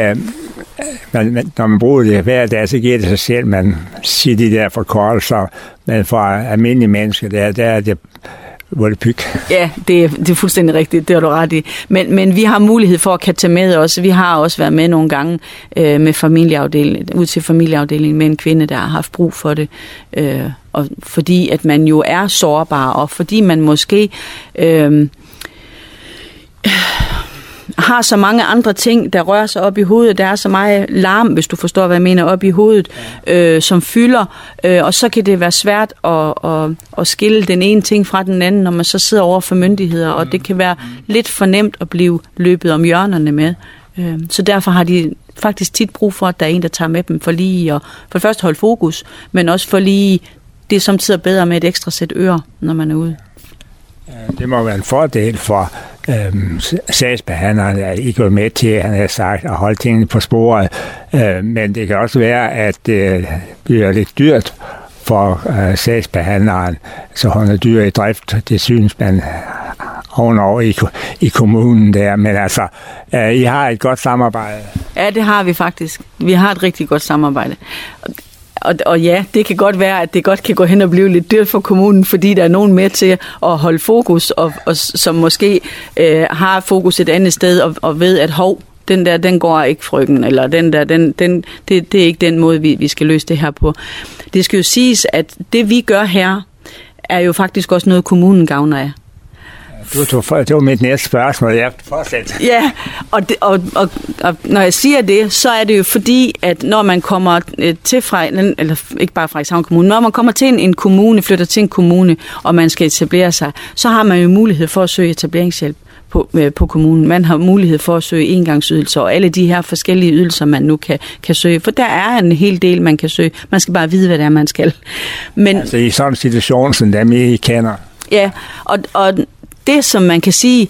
når man bruger det hver dag, så giver det sig selv, man siger de der forkortelser, men for almindelige mennesker, der er det volapyk. Ja, det er fuldstændig rigtigt, det har du ret i. Men vi har mulighed for at kan tage med os. Vi har også været med nogle gange med ud til familieafdelingen med en kvinde, der har haft brug for det. Og fordi at man jo er sårbar, og fordi man måske har så mange andre ting, der rører sig op i hovedet. Der er så meget larm, hvis du forstår, hvad jeg mener, op i hovedet, som fylder. Og så kan det være svært at skille den ene ting fra den anden, når man så sidder over for myndigheder. Og det kan være lidt for nemt at blive løbet om hjørnerne med. Så derfor har de faktisk tit brug for, at der er en, der tager med dem for lige at for først holde fokus, men også for lige det, som sidder bedre med et ekstra sæt ører, når man er ude. Det må være en fordel for sagsbehandleren, at I går med til, han har sagt, at holde tingene på sporet. Men det kan også være, at det bliver lidt dyrt for sagsbehandleren, så hun er dyr i drift. Det synes man ovenover i kommunen der. Men altså, I har et godt samarbejde. Ja, det har vi faktisk. Vi har et rigtig godt samarbejde. Og ja, det kan godt være, at det godt kan gå hen og blive lidt dyrt for kommunen, fordi der er nogen med til at holde fokus, og som måske har fokus et andet sted, og ved, at den går ikke, frøken, eller det er ikke den måde, vi skal løse det her på. Det skal jo siges, at det vi gør her, er jo faktisk også noget, kommunen gavner af. Det var mit næste spørgsmål. Jeg fortsætter. Ja, og når jeg siger det, så er det jo fordi, at når man kommer til eller ikke bare Frederikshavn Kommune, når man kommer til en kommune, flytter til en kommune, og man skal etablere sig, så har man jo mulighed for at søge etableringshjælp på kommunen. Man har mulighed for at søge engangsydelser og alle de her forskellige ydelser, man nu kan søge. For der er en hel del, man kan søge. Man skal bare vide, hvad det er, man skal. Men, altså i sådan en situation, som dem I kender. Ja, og det, som man kan sige,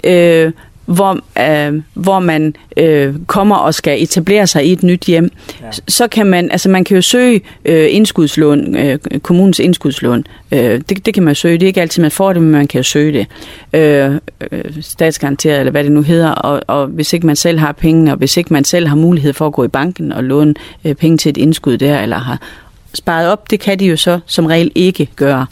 hvor man kommer og skal etablere sig i et nyt hjem, så kan man kan jo søge indskudslån, kommunens indskudslån. Det kan man søge. Det er ikke altid, man får det, men man kan jo søge det. Statsgaranteret, eller hvad det nu hedder. Og hvis ikke man selv har penge, og hvis ikke man selv har mulighed for at gå i banken og låne penge til et indskud der, eller har sparet op, det kan de jo så som regel ikke gøre.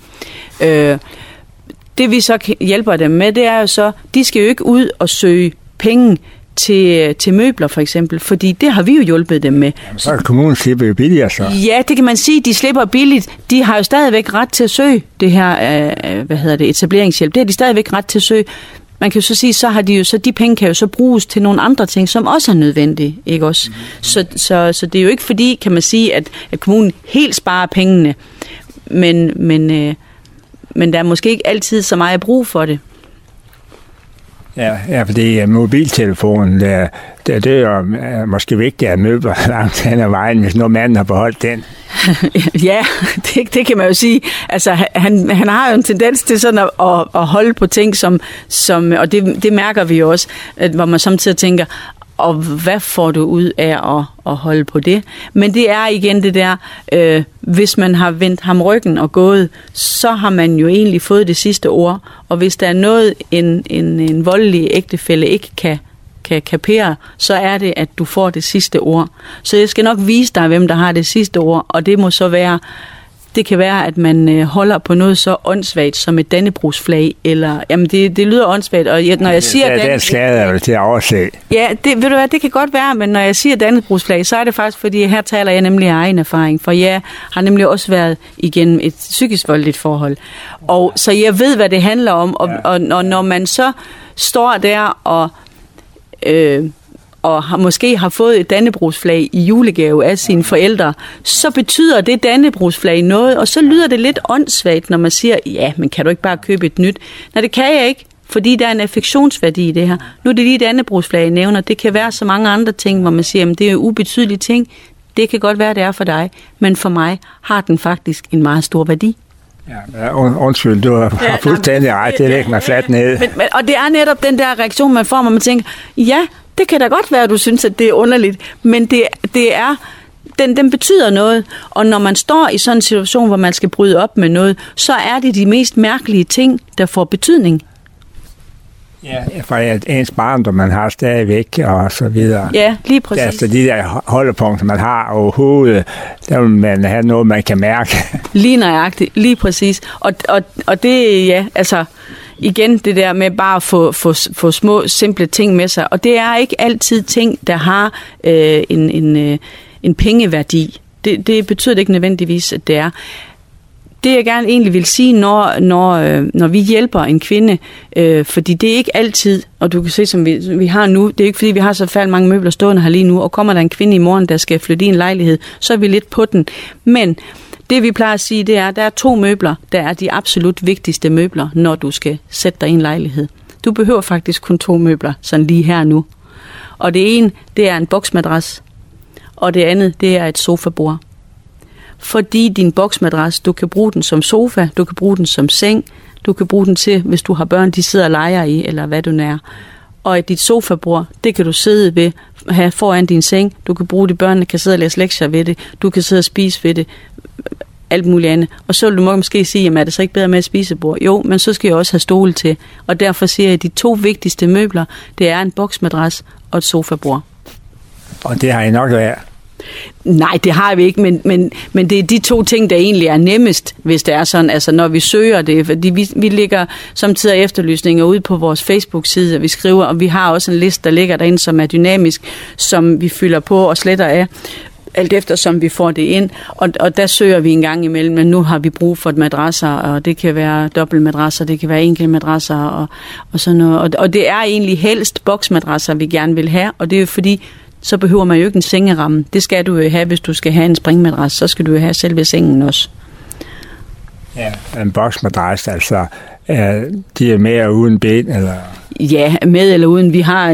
Det vi så hjælper dem med, det er jo så, de skal jo ikke ud og søge penge til møbler for eksempel, fordi det har vi jo hjulpet dem med. Jamen, så kan kommunen slippe jo billigere så. Ja, det kan man sige, de slipper billigt. De har jo stadigvæk ret til at søge det her, etableringshjælp. Det har de stadigvæk ret til at søge. Man kan jo så sige, så har de jo så, de penge kan jo så bruges til nogle andre ting, som også er nødvendige, ikke også? Så det er jo ikke fordi, kan man sige, at kommunen helt sparer pengene, men der er måske ikke altid så meget brug for det. Ja, fordi mobiltelefonen, det er jo måske vigtigt at møbler langt hen ad vejen, hvis nogen mand har beholdt den. Ja, det kan man jo sige. Altså, han har jo en tendens til sådan at holde på ting, som og det mærker vi jo også, hvor man samtidig tænker, og hvad får du ud af at holde på det? Men det er igen det der, hvis man har vendt ham ryggen og gået, så har man jo egentlig fået det sidste ord. Og hvis der er noget, en voldelig ægtefælle ikke kan kapere, så er det, at du får det sidste ord. Så jeg skal nok vise dig, hvem der har det sidste ord, og det må så være, det kan være, at man holder på noget så åndssvagt som et dannebrogsflag, eller, jamen det lyder åndssvagt, og når jeg siger... Det er skadet vel til at overse. Ja, ved du hvad, det kan godt være, men når jeg siger dannebrogsflag, så er det faktisk, fordi her taler jeg nemlig af egen erfaring, for jeg har nemlig også været igennem et psykisk voldeligt forhold, og så jeg ved, hvad det handler om, og når man så står der og måske har fået et dannebrogsflag i julegave af sine forældre, så betyder det dannebrogsflag noget, og så lyder det lidt åndssvagt, når man siger, ja, men kan du ikke bare købe et nyt? Nej, det kan jeg ikke, fordi der er en affektionsværdi i det her. Nu er det lige dannebrogsflag, jeg nævner. Det kan være så mange andre ting, hvor man siger, at det er jo ubetydelige ting. Det kan godt være, det er for dig, men for mig har den faktisk en meget stor værdi. Ja, undskyld, du har fuldstændig ret, det lægger mig fladt ned. Og det er netop den der reaktion, man får, hvor man tænker, ja, det kan da godt være, at du synes, at det er underligt, men det er, den betyder noget, og når man står i sådan en situation, hvor man skal bryde op med noget, så er det de mest mærkelige ting, der får betydning. Ja, for ens barndom, man har stadigvæk, og så videre. Ja, lige præcis. Altså de der holdepunkter, man har overhovedet, der vil man have noget, man kan mærke. Lige nøjagtigt, lige præcis. Og det, ja, altså... Igen det der med bare at få små, simple ting med sig. Og det er ikke altid ting, der har en pengeværdi. Det betyder det ikke nødvendigvis, at det er. Det jeg gerne egentlig vil sige, når vi hjælper en kvinde, fordi det er ikke altid, og du kan se, som vi har nu, det er ikke fordi, vi har så færdigt mange møbler stående her lige nu, og kommer der en kvinde i morgen, der skal flytte i en lejlighed, så er vi lidt på den. Men det vi plejer at sige, det er, at der er 2 møbler, der er de absolut vigtigste møbler, når du skal sætte dig i en lejlighed. Du behøver faktisk kun 2 møbler, sådan lige her nu. Og det ene, det er en boksmadras, og det andet, det er et sofabord. Fordi din boksmadras, du kan bruge den som sofa, du kan bruge den som seng, Du kan bruge den til, hvis du har børn, de sidder og leger i, eller hvad du nær. Og dit sofabord, det kan du sidde ved, have foran din seng. Du kan bruge det, børnene kan sidde og læse lektier ved det. Du kan sidde og spise ved det. Alt muligt andet. Og så vil du måske sige, jamen er det så ikke bedre med et spisebord? Jo, men så skal jeg også have stole til. Og derfor siger jeg, at de 2 vigtigste møbler, det er en boksmadras og et sofabord. Og det har I nok været. Nej, det har vi ikke, men det er de 2 ting, der egentlig er nemmest, hvis det er sådan, altså når vi søger det, fordi vi lægger samtidig efterlysninger ud på vores Facebook-side, og vi skriver, og vi har også en liste, der ligger derinde, som er dynamisk, som vi fylder på og sletter af, alt efter som vi får det ind, og der søger vi en gang imellem, men nu har vi brug for madrasser, og det kan være dobbeltmadrasser, det kan være enkeltmadrasser, og sådan noget, og det er egentlig helst boksmadrasser, vi gerne vil have, og det er jo fordi, så behøver man jo ikke en sengeramme. Det skal du jo have, hvis du skal have en springmadras. Så skal du jo have selve sengen også. Ja, en boksmadras, altså, de er med og uden ben, eller? Ja, med eller uden. Vi har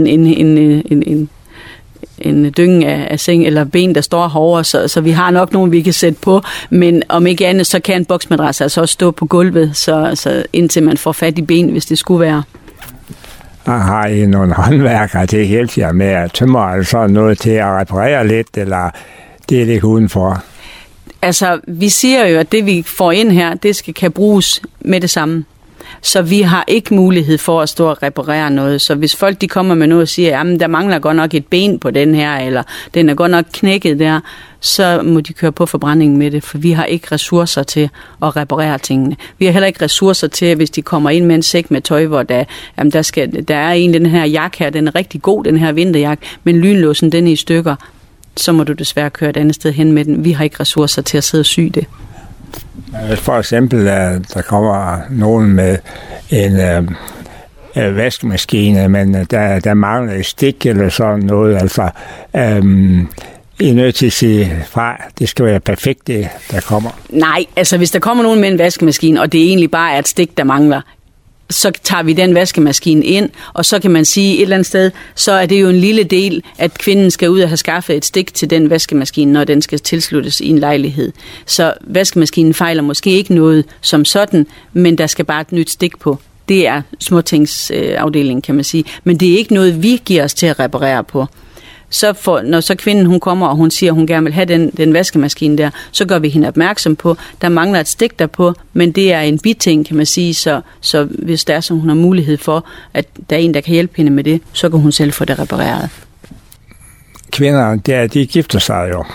en dynge af seng eller ben, der står herovre, så vi har nok nogen, vi kan sætte på. Men om ikke andet, så kan en boksmadras altså også stå på gulvet, så indtil man får fat i ben, hvis det skulle være. Og har I nogle håndværkere til at hjælpe jer med at tømre altså noget til at reparere lidt, eller det er det ikke udenfor? Altså, vi siger jo, at det vi får ind her, det kan bruges med det samme. Så vi har ikke mulighed for at stå og reparere noget. Så hvis folk de kommer med noget og siger, at der mangler godt nok et ben på den her, eller den er godt nok knækket der, så må de køre på forbrændingen med det, for vi har ikke ressourcer til at reparere tingene. Vi har heller ikke ressourcer til, hvis de kommer ind med en sæk med tøj, hvor der er egentlig den her jakke her, den er rigtig god, den her vinterjakke, men lynlåsen den er i stykker, så må du desværre køre et andet sted hen med den. Vi har ikke ressourcer til at sidde og sy det. For eksempel, der kommer nogen med en vaskemaskine, men der mangler et stik eller sådan noget. Altså, I er nødt til at sige fra, det skal være perfekt, det der kommer. Nej, altså hvis der kommer nogen med en vaskemaskine, og det egentlig bare er et stik, der mangler, så tager vi den vaskemaskine ind, og så kan man sige et eller andet sted, så er det jo en lille del, at kvinden skal ud og have skaffet et stik til den vaskemaskine, når den skal tilsluttes i en lejlighed. Så vaskemaskinen fejler måske ikke noget som sådan, men der skal bare et nyt stik på. Det er småtingsafdelingen, kan man sige. Men det er ikke noget, vi giver os til at reparere på. Når så kvinden hun kommer, og hun siger, at hun gerne vil have den vaskemaskine der, så gør vi hende opmærksom på, der mangler et stik derpå, men det er en biting, kan man sige, så hvis der er så hun har mulighed for, at der er en, der kan hjælpe hende med det, så kan hun selv få det repareret. Kvinder, de gifter sig jo,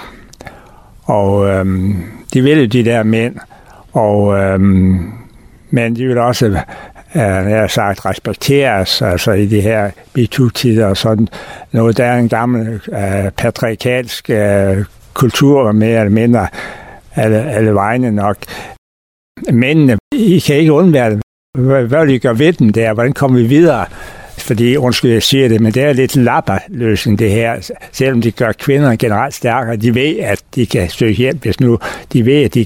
og de vil jo de der mænd, og men de vil også jeg har sagt, respekteres, altså i de her MeToo-tider og sådan noget. Der er en gammel patriarkalsk kultur, mere eller mindre alle vegne nok. Mændene, I kan ikke undvære det. Hvad vil I gøre ved dem der? Hvordan kommer vi videre? Fordi, undskyld, jeg siger det, men det er lidt lapperløsning det her. Selvom de gør kvinderne generelt stærkere, de ved, at de kan søge hjælp, hvis nu de ved, at de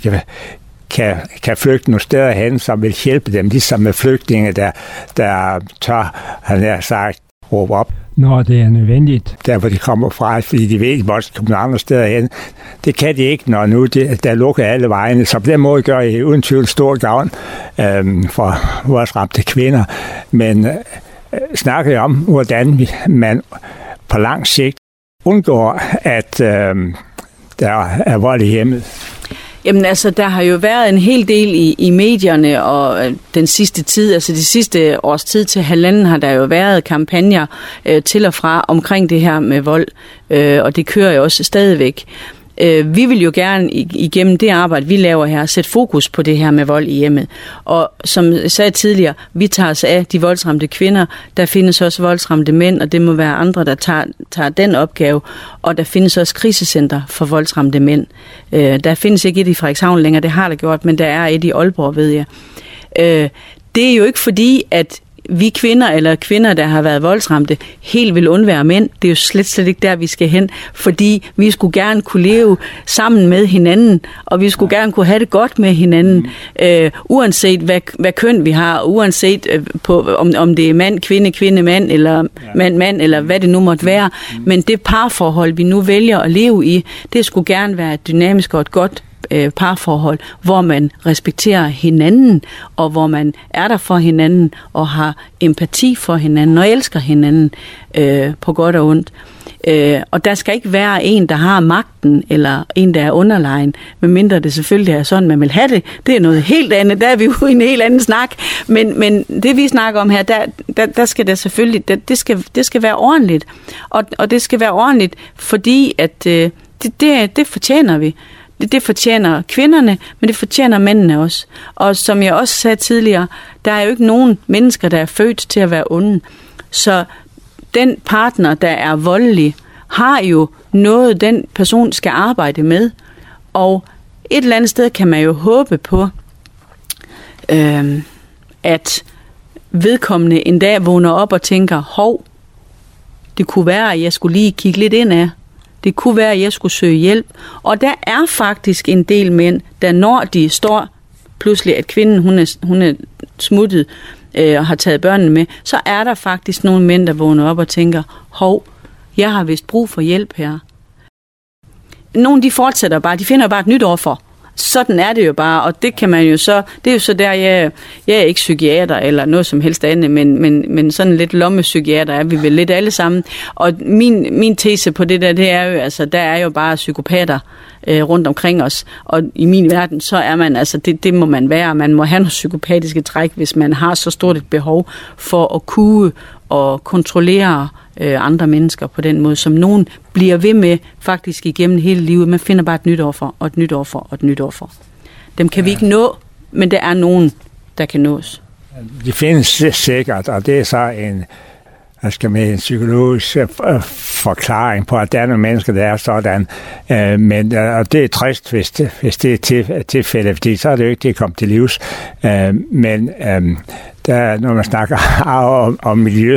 kan flygte nogle steder hen, som vil hjælpe dem, ligesom med flygtninge, der tør, han har sagt, råbe op. Når det er nødvendigt. Der, hvor de kommer fra, fordi de ved, at de også kommer andre steder hen. Det kan de ikke, når nu der lukker alle vejene. Så på den måde gør I uden tvivl stor gavn for vores ramte kvinder. Men snakker jeg om, hvordan man på lang sigt undgår, at der er vold i hjemmet. Jamen altså, der har jo været en hel del i medierne, og den sidste tid, altså de sidste års tid til halvanden, har der jo været kampagner til og fra omkring det her med vold, og det kører jo også stadigvæk. Vi vil jo gerne igennem det arbejde, vi laver her, sætte fokus på det her med vold i hjemmet. Og som jeg sagde tidligere, vi tager os af de voldsramte kvinder. Der findes også voldsramte mænd, og det må være andre, der tager den opgave. Og der findes også krisecenter for voldsramte mænd. Der findes ikke et i Frederikshavn længere, det har der gjort, men der er et i Aalborg, ved jeg. Det er jo ikke fordi, at vi kvinder eller kvinder, der har været voldsramte, helt vil undvære mænd. Det er jo slet ikke der, vi skal hen, fordi vi skulle gerne kunne leve sammen med hinanden, og vi skulle gerne kunne have det godt med hinanden, uanset hvad køn vi har, uanset om det er mand, kvinde, mand, eller mand, eller hvad det nu måtte være. Men det parforhold, vi nu vælger at leve i, det skulle gerne være et dynamisk og et godt parforhold, hvor man respekterer hinanden, og hvor man er der for hinanden, og har empati for hinanden, og elsker hinanden på godt og ondt. Og der skal ikke være en, der har magten, eller en, der er underlegen, medmindre det selvfølgelig er sådan, man vil have det. Det er noget helt andet, der er vi jo i en helt anden snak. Men det, vi snakker om her, der skal det selvfølgelig, det skal være ordentligt. Og det skal være ordentligt, fordi at det fortjener vi. Det fortjener kvinderne, men det fortjener mændene også. Og som jeg også sagde tidligere, der er jo ikke nogen mennesker, der er født til at være onde. Så den partner, der er voldelig, har jo noget, den person skal arbejde med. Og et eller andet sted kan man jo håbe på, at vedkommende en dag vågner op og tænker, hov, det kunne være, at jeg skulle lige kigge lidt ind af. Det kunne være, at jeg skulle søge hjælp. Og der er faktisk en del mænd, der når de står pludselig, at kvinden hun er smuttet, og har taget børnene med, så er der faktisk nogle mænd, der vågner op og tænker, hov, jeg har vist brug for hjælp her. Nogle de fortsætter bare, de finder bare et nyt offer. Sådan er det jo bare, og det kan man jo så, det er jo så der, jeg er ikke psykiater eller noget som helst andet, men sådan lidt lommepsykiater er vi vel lidt alle sammen. Og min tese på det der, det er jo, altså, der er jo bare psykopater rundt omkring os, og i min verden, så er man, altså, det må man være, man må have nogle psykopatiske træk, hvis man har så stort et behov for at kunne og kontrollere andre mennesker på den måde, som nogen bliver ved med faktisk igennem hele livet. Man finder bare et nyt offer, og et nyt offer, og et nyt offer. Dem kan vi ikke nå, men der er nogen, der kan nås. De findes sikkert, og det er så en psykologisk forklaring på, at der er nogle mennesker, der er sådan. Men og det er trist, hvis det er tilfældet, fordi så er det jo ikke det kommet til livs. Men der, når man snakker om miljø,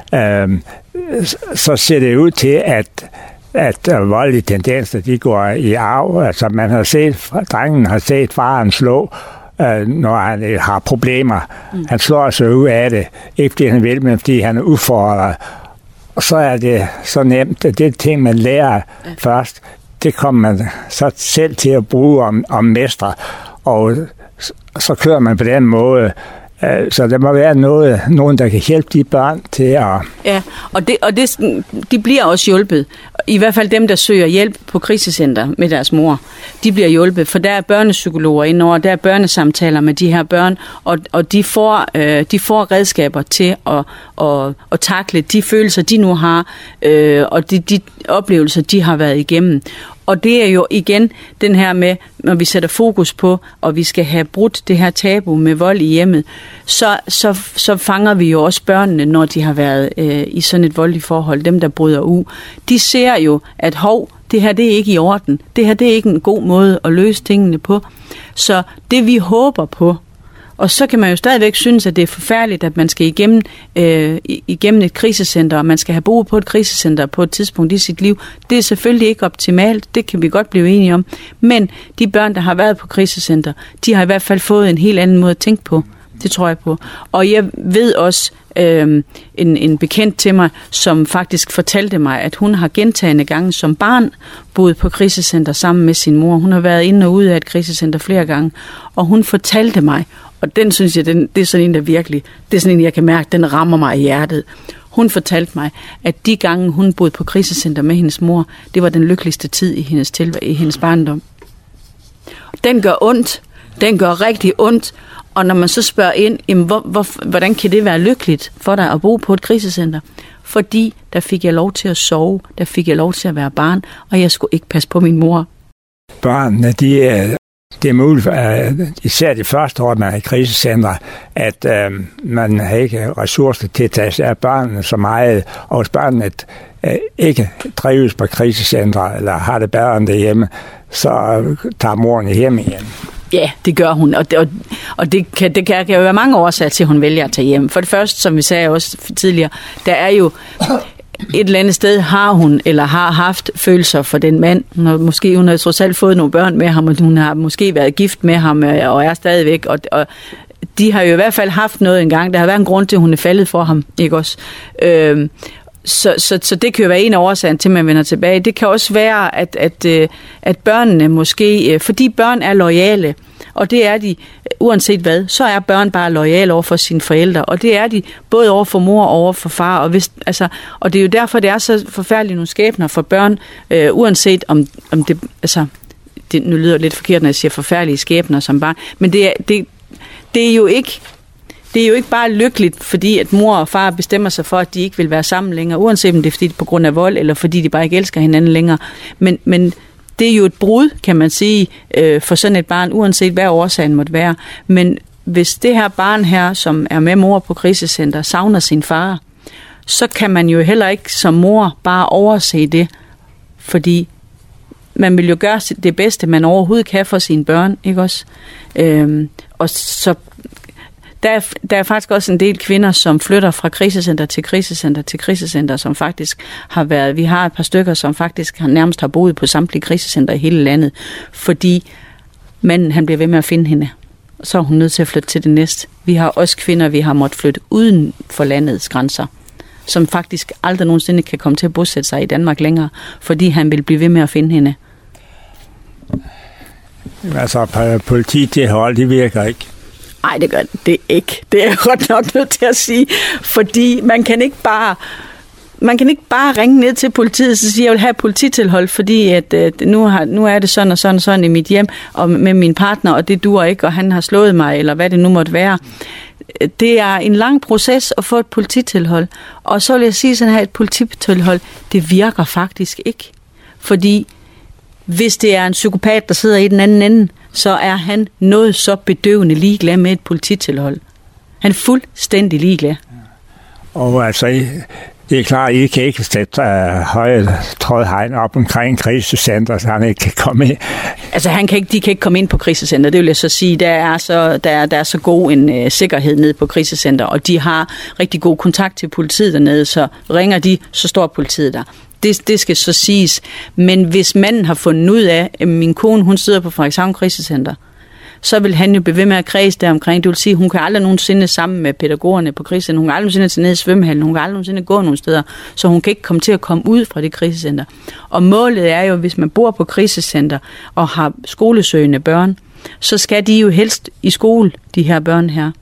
så ser det ud til, at voldelige tendenser, de går i arv. Altså man har set, drengen har set faren slå, når han har problemer. Han slår sig ud af det, ikke fordi han vil, men fordi han er udfordret. Og så er det så nemt, at det ting, man lærer først, det kommer man så selv til at bruge om mestre. Og så kører man på den måde. Så der må være nogen, der kan hjælpe de børn til at... Ja, og de bliver også hjulpet. I hvert fald dem, der søger hjælp på krisecenter med deres mor, de bliver hjulpet, for der er børnepsykologer indover, der er børnesamtaler med de her børn, og de får redskaber til at takle de følelser, de nu har, og de oplevelser, de har været igennem. Og det er jo igen den her med, når vi sætter fokus på, og vi skal have brudt det her tabu med vold i hjemmet, så fanger vi jo også børnene, når de har været i sådan et voldeligt forhold, dem der bryder ud. De ser jo, at det her det er ikke i orden. Det her det er ikke en god måde at løse tingene på. Så det vi håber på, og så kan man jo stadigvæk synes, at det er forfærdeligt, at man skal igennem et krisecenter, og man skal have boet på et krisecenter på et tidspunkt i sit liv. Det er selvfølgelig ikke optimalt, det kan vi godt blive enige om. Men de børn, der har været på krisecenter, de har i hvert fald fået en helt anden måde at tænke på. Det tror jeg på. Og jeg ved også en bekendt til mig, som faktisk fortalte mig, at hun har gentagne gange som barn boet på krisecenter sammen med sin mor. Hun har været inde og ude af et krisecenter flere gange, og hun fortalte mig, og den synes jeg, det er sådan en, der virkelig, det er sådan en, jeg kan mærke, den rammer mig i hjertet. Hun fortalte mig, at de gange, hun boede på krisecenter med hendes mor, det var den lykkeligste tid i hendes barndom. Den gør ondt. Den gør rigtig ondt. Og når man så spørger ind, hvordan kan det være lykkeligt for dig at bo på et krisecenter? Fordi der fik jeg lov til at sove, der fik jeg lov til at være barn, og jeg skulle ikke passe på min mor. Børnene, det er muligt, især de første år, man er i krisecenter, at man har ikke ressourcer til at tage sig af børnene så meget, og hvis børnene ikke trives på krisecenter, eller har det bedre end derhjemme, så tager moren hjem igen. Ja, det gør hun, og det kan jo være mange årsager til, at hun vælger at tage hjem. For det første, som vi sagde også tidligere, der er jo et eller andet sted, har hun eller har haft følelser for den mand. Hun har trods alt fået nogle børn med ham, og hun har måske været gift med ham, og er stadigvæk, og de har jo i hvert fald haft noget engang. Der har været en grund til, at hun er faldet for ham, ikke også? Så det kan jo være en af årsagen til, at man vender tilbage. Det kan også være, at børnene måske, fordi børn er loyale, og det er de, uanset hvad, så er børn bare loyale over for sine forældre, og det er de både over for mor og over for far, og det er jo derfor, det er så forfærdelige nogle skæbner for børn, uanset om det, det nu lyder lidt forkert, når jeg siger forfærdelige skæbner som barn, men det er jo ikke bare lykkeligt, fordi at mor og far bestemmer sig for, at de ikke vil være sammen længere, uanset om det er fordi på grund af vold, eller fordi de bare ikke elsker hinanden længere. Men det er jo et brud, kan man sige, for sådan et barn, uanset hvad årsagen måtte være. Men hvis det her barn her, som er med mor på krisecenter, savner sin far, så kan man jo heller ikke som mor bare overse det, fordi man vil jo gøre det bedste, man overhovedet kan for sine børn, ikke også? Og så der er faktisk også en del kvinder, som flytter fra krisecenter til krisecenter til krisecenter, som faktisk har været, vi har et par stykker, som faktisk nærmest har boet på samtlige krisecenter i hele landet, fordi manden, han bliver ved med at finde hende. Så er hun nødt til at flytte til det næste. Vi har også kvinder, vi har måttet flytte uden for landets grænser, som faktisk aldrig nogensinde kan komme til at bosætte sig i Danmark længere, fordi han vil blive ved med at finde hende. Altså, polititilhold, det virker ikke. Nej, det gør det ikke. Det er jeg godt nok nødt til at sige, fordi man kan ikke bare ringe ned til politiet og sige, at jeg vil have polititilhold, fordi at nu er det sådan og sådan og sådan i mit hjem og med min partner, og det duer ikke, og han har slået mig, eller hvad det nu måtte være. Det er en lang proces at få et polititilhold, og så vil jeg sige sådan her, et polititilhold, det virker faktisk ikke, fordi hvis det er en psykopat, der sidder i den anden ende, så er han noget så bedøvende ligeglad med et polititilhold. Han er fuldstændig ligeglad. Og altså, det er klart, at I kan ikke sætte høje trådhegn op omkring krisecenter, så han ikke kan komme ind. Altså, de kan ikke komme ind på krisecenter, det vil jeg så sige. Der er så god en sikkerhed nede på krisecenter, og de har rigtig god kontakt til politiet dernede, så ringer de, så står politiet der. Det skal så siges. Men hvis manden har fundet ud af, at min kone, hun sidder på Frederikshavn Krisecenter, så vil han jo blive ved med at kredse der omkring. Det vil sige, hun kan aldrig nogensinde sammen med pædagogerne på krisecenter. Hun kan aldrig nogensinde tage ned i svømmehallen. Hun kan aldrig nogensinde gå nogen steder. Så hun kan ikke komme til at komme ud fra det krisecenter. Og målet er jo, hvis man bor på krisecenter og har skolesøgende børn, så skal de jo helst i skole, de her børn her.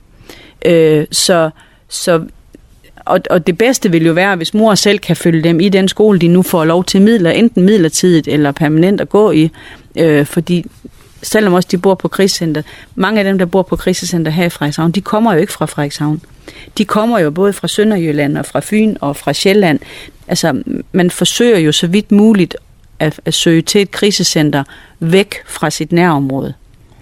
Og det bedste vil jo være, hvis mor selv kan følge dem i den skole, de nu får lov til enten midlertidigt eller permanent at gå i. Fordi selvom også de bor på krisecenter, mange af dem, der bor på krisecenter her i Frederikshavn, de kommer jo ikke fra Frederikshavn. De kommer jo både fra Sønderjylland og fra Fyn og fra Sjælland. Altså, man forsøger jo så vidt muligt at søge til et krisecenter væk fra sit nærområde.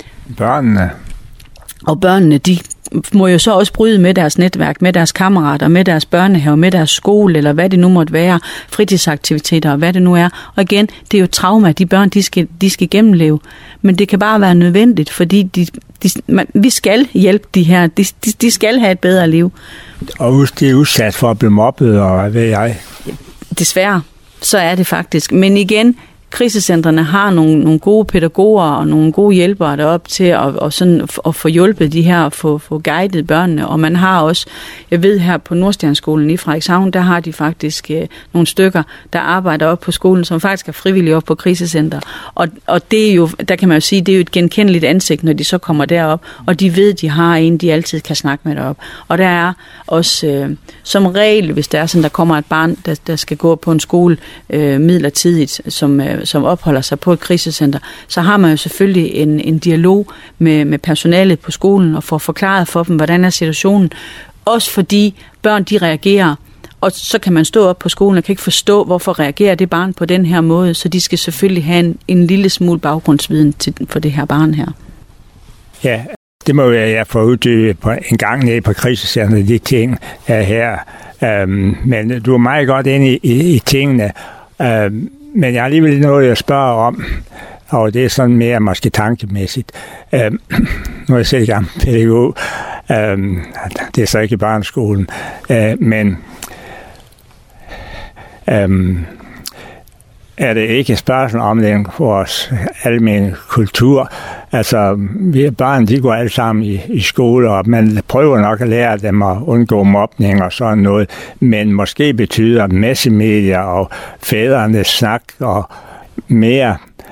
Børnene, de må jo så også bryde med deres netværk, med deres kammerater, med deres børnehave, med deres skole, eller hvad det nu måtte være, fritidsaktiviteter, og hvad det nu er. Og igen, det er jo trauma, de børn, de skal gennemleve. Men det kan bare være nødvendigt, fordi vi skal hjælpe de her, de skal have et bedre liv. Og de er udsat for at blive mobbet, og hvad ved jeg? Desværre, så er det faktisk. Men igen, krisecentrene har nogle gode pædagoger og nogle gode hjælpere derop til at få hjulpet de her, få guidet børnene. Og man har også, jeg ved her på Nordstjernskolen i Frederikshavn, der har de faktisk nogle stykker, der arbejder op på skolen, som faktisk er frivillige op på krisecenter. Og det er jo, der kan man jo sige, det er jo et genkendeligt ansigt, når de så kommer derop, og de ved, de har en, de altid kan snakke med derop. Og der er også, som regel, hvis der er sådan, der kommer et barn, der skal gå på en skole midlertidigt, som opholder sig på et krisecenter, så har man jo selvfølgelig en dialog med personalet på skolen og får forklaret for dem, hvordan er situationen. Også fordi børn, de reagerer, og så kan man stå op på skolen og kan ikke forstå, hvorfor reagerer det barn på den her måde, så de skal selvfølgelig have en lille smule baggrundsviden for det her barn her. Ja, det må jeg få uddybet en gang ned på krisecenteret, de ting her. Men du er meget godt inde i tingene. Men jeg har alligevel noget at spørge om, og det er sådan mere måske tankemæssigt. Nu er jeg selv i gang med pædagog. Det er så ikke i barneskolen. Men er det ikke et spørgsmål om vores almene kultur. Altså, børn, de går alle sammen i skole, og man prøver nok at lære dem at undgå mobning og sådan noget, men måske betyder massemedier og fædrenes snak og mere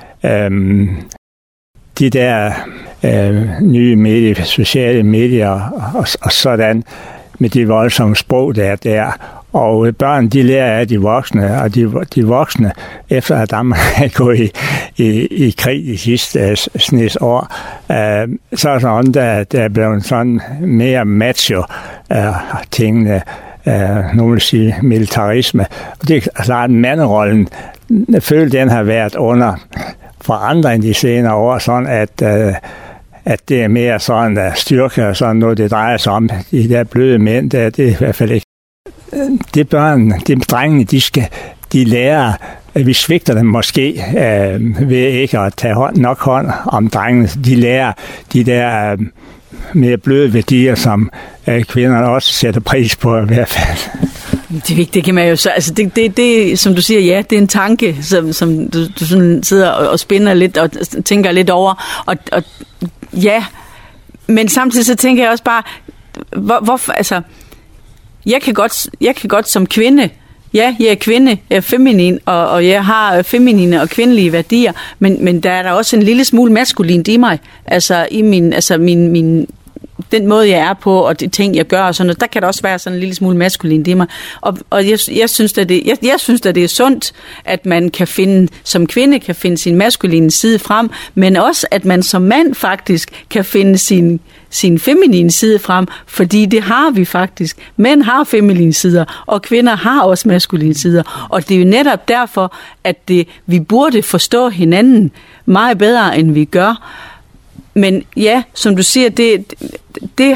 de der nye medier, sociale medier og sådan, med de voldsomme sprog, der. Og børn, de lærer af de voksne, og de voksne, efter at Danmark er gået i krig de sidste snes år, så er sådan, der er blevet sådan mere macho tingene, nogle vil sige militarisme. Og det er klart, at manderollen, jeg føler, den har været under forandring de senere år, sådan at det er mere sådan styrke og sådan noget, det drejer sig om. De der bløde mænd, det er i hvert fald ikke. Det børn, de drengene, de lærer, at vi svigter dem måske ved ikke at tage nok hånd om drengene. De lærer de der mere bløde værdier, som kvinderne også sætter pris på i hvert fald. Det kan man jo så, altså det som du siger, ja, det er en tanke, som du sådan sidder og spinner lidt og tænker lidt over, og ja, men samtidig så tænker jeg også bare, hvorfor, altså, jeg kan godt som kvinde, ja, jeg er kvinde, jeg er feminin, og jeg har feminine og kvindelige værdier, men der er der også en lille smule maskulint i mig, altså i min den måde, jeg er på, og de ting, jeg gør, og sådan noget, der kan der også være sådan en lille smule maskulint i mig. Og jeg synes, at det er sundt, at man som kvinde kan finde sin maskuline side frem, men også, at man som mand faktisk kan finde sin feminine side frem, fordi det har vi faktisk. Mænd har feminine sider, og kvinder har også maskuline sider. Og det er jo netop derfor, at vi burde forstå hinanden meget bedre, end vi gør. Men ja, som du siger, det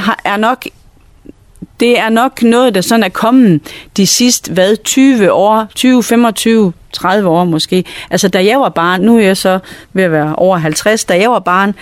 er nok noget, der sådan er kommet de sidste, 20 år, 20, 25, 30 år måske. Altså, da jeg var barn, nu er jeg så ved at være over 50, da jeg var barn,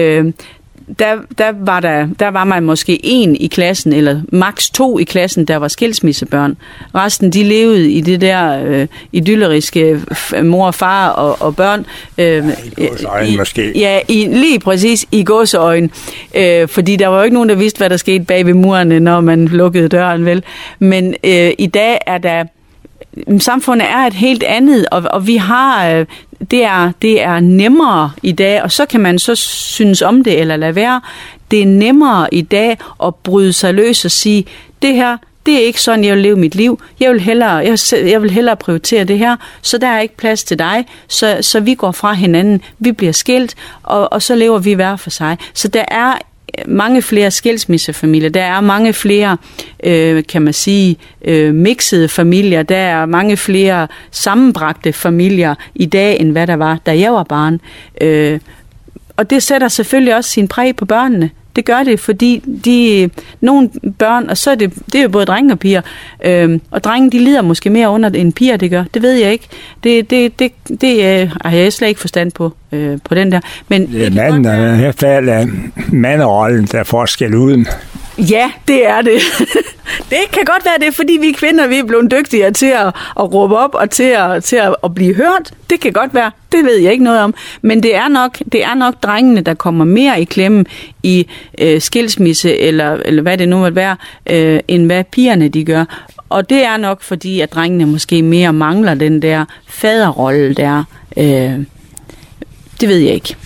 der var man måske 1 i klassen, eller maks 2 i klassen, der var skilsmissebørn. Resten, de levede i det der idylleriske mor og far og børn. I gåseøjne måske. Ja, lige præcis i gåseøjne. Fordi der var jo ikke nogen, der vidste, hvad der skete bag ved murene, når man lukkede døren, vel. Men i dag er der samfundet er et helt andet, og vi har det er nemmere i dag, og så kan man så synes om det eller lade være. Det er nemmere i dag at bryde sig løs og sige, det her, det er ikke sådan, jeg vil leve mit liv. Jeg vil hellere prioritere det her, så der er ikke plads til dig, så vi går fra hinanden, vi bliver skilt, og så lever vi hver for sig. Så der er mange flere skilsmissefamilier, der er mange flere, kan man sige, mixede familier, der er mange flere sammenbragte familier i dag, end hvad der var, da jeg var barn. Og det sætter selvfølgelig også sin præg på børnene. Det gør det, fordi nogle børn, og så er det er jo både drenge og piger, og drenge, de lider måske mere under end piger, det gør. Det ved jeg ikke. Det har jeg slet ikke forstand på den der. Men det er manden, der i hvert fald er manderollen, der er forskel uden. Ja, det er det. Det kan godt være det, fordi vi kvinder, vi er blevet dygtigere til at råbe op og til at blive hørt. Det kan godt være. Det ved jeg ikke noget om. Men det er nok drengene, der kommer mere i klemme i skilsmisse, eller hvad det nu måtte være, end hvad pigerne de gør. Og det er nok fordi, at drengene måske mere mangler den der faderrolle der. Det ved jeg ikke.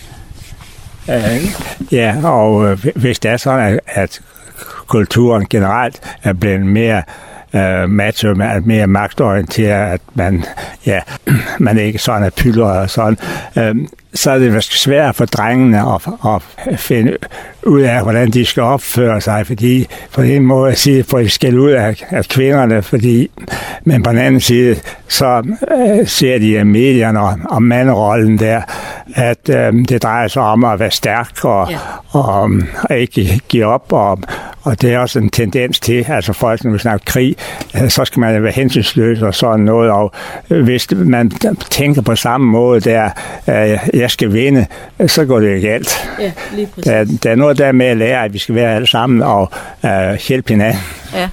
Ja, og hvis det er sådan, at kulturen generelt er blevet mere macho, mere magtorienteret, at man ikke sådan er pylder og sådan, så er det svært for drengene at finde ud af, hvordan de skal opføre sig, fordi på en måde at sige, for de skal ud af kvinderne, men på den anden side, så ser de i medierne og manderollen der, at det drejer sig om at være stærk og ikke give op, og det er også en tendens til, altså folk, når vi snakker krig, så skal man være hensynsløs og sådan noget, og hvis man tænker på samme måde der, jeg skal vinde, så går det jo galt. Ja, lige præcis. Der er noget der med at lære, at vi skal være alle sammen og hjælpe hinanden. Ja.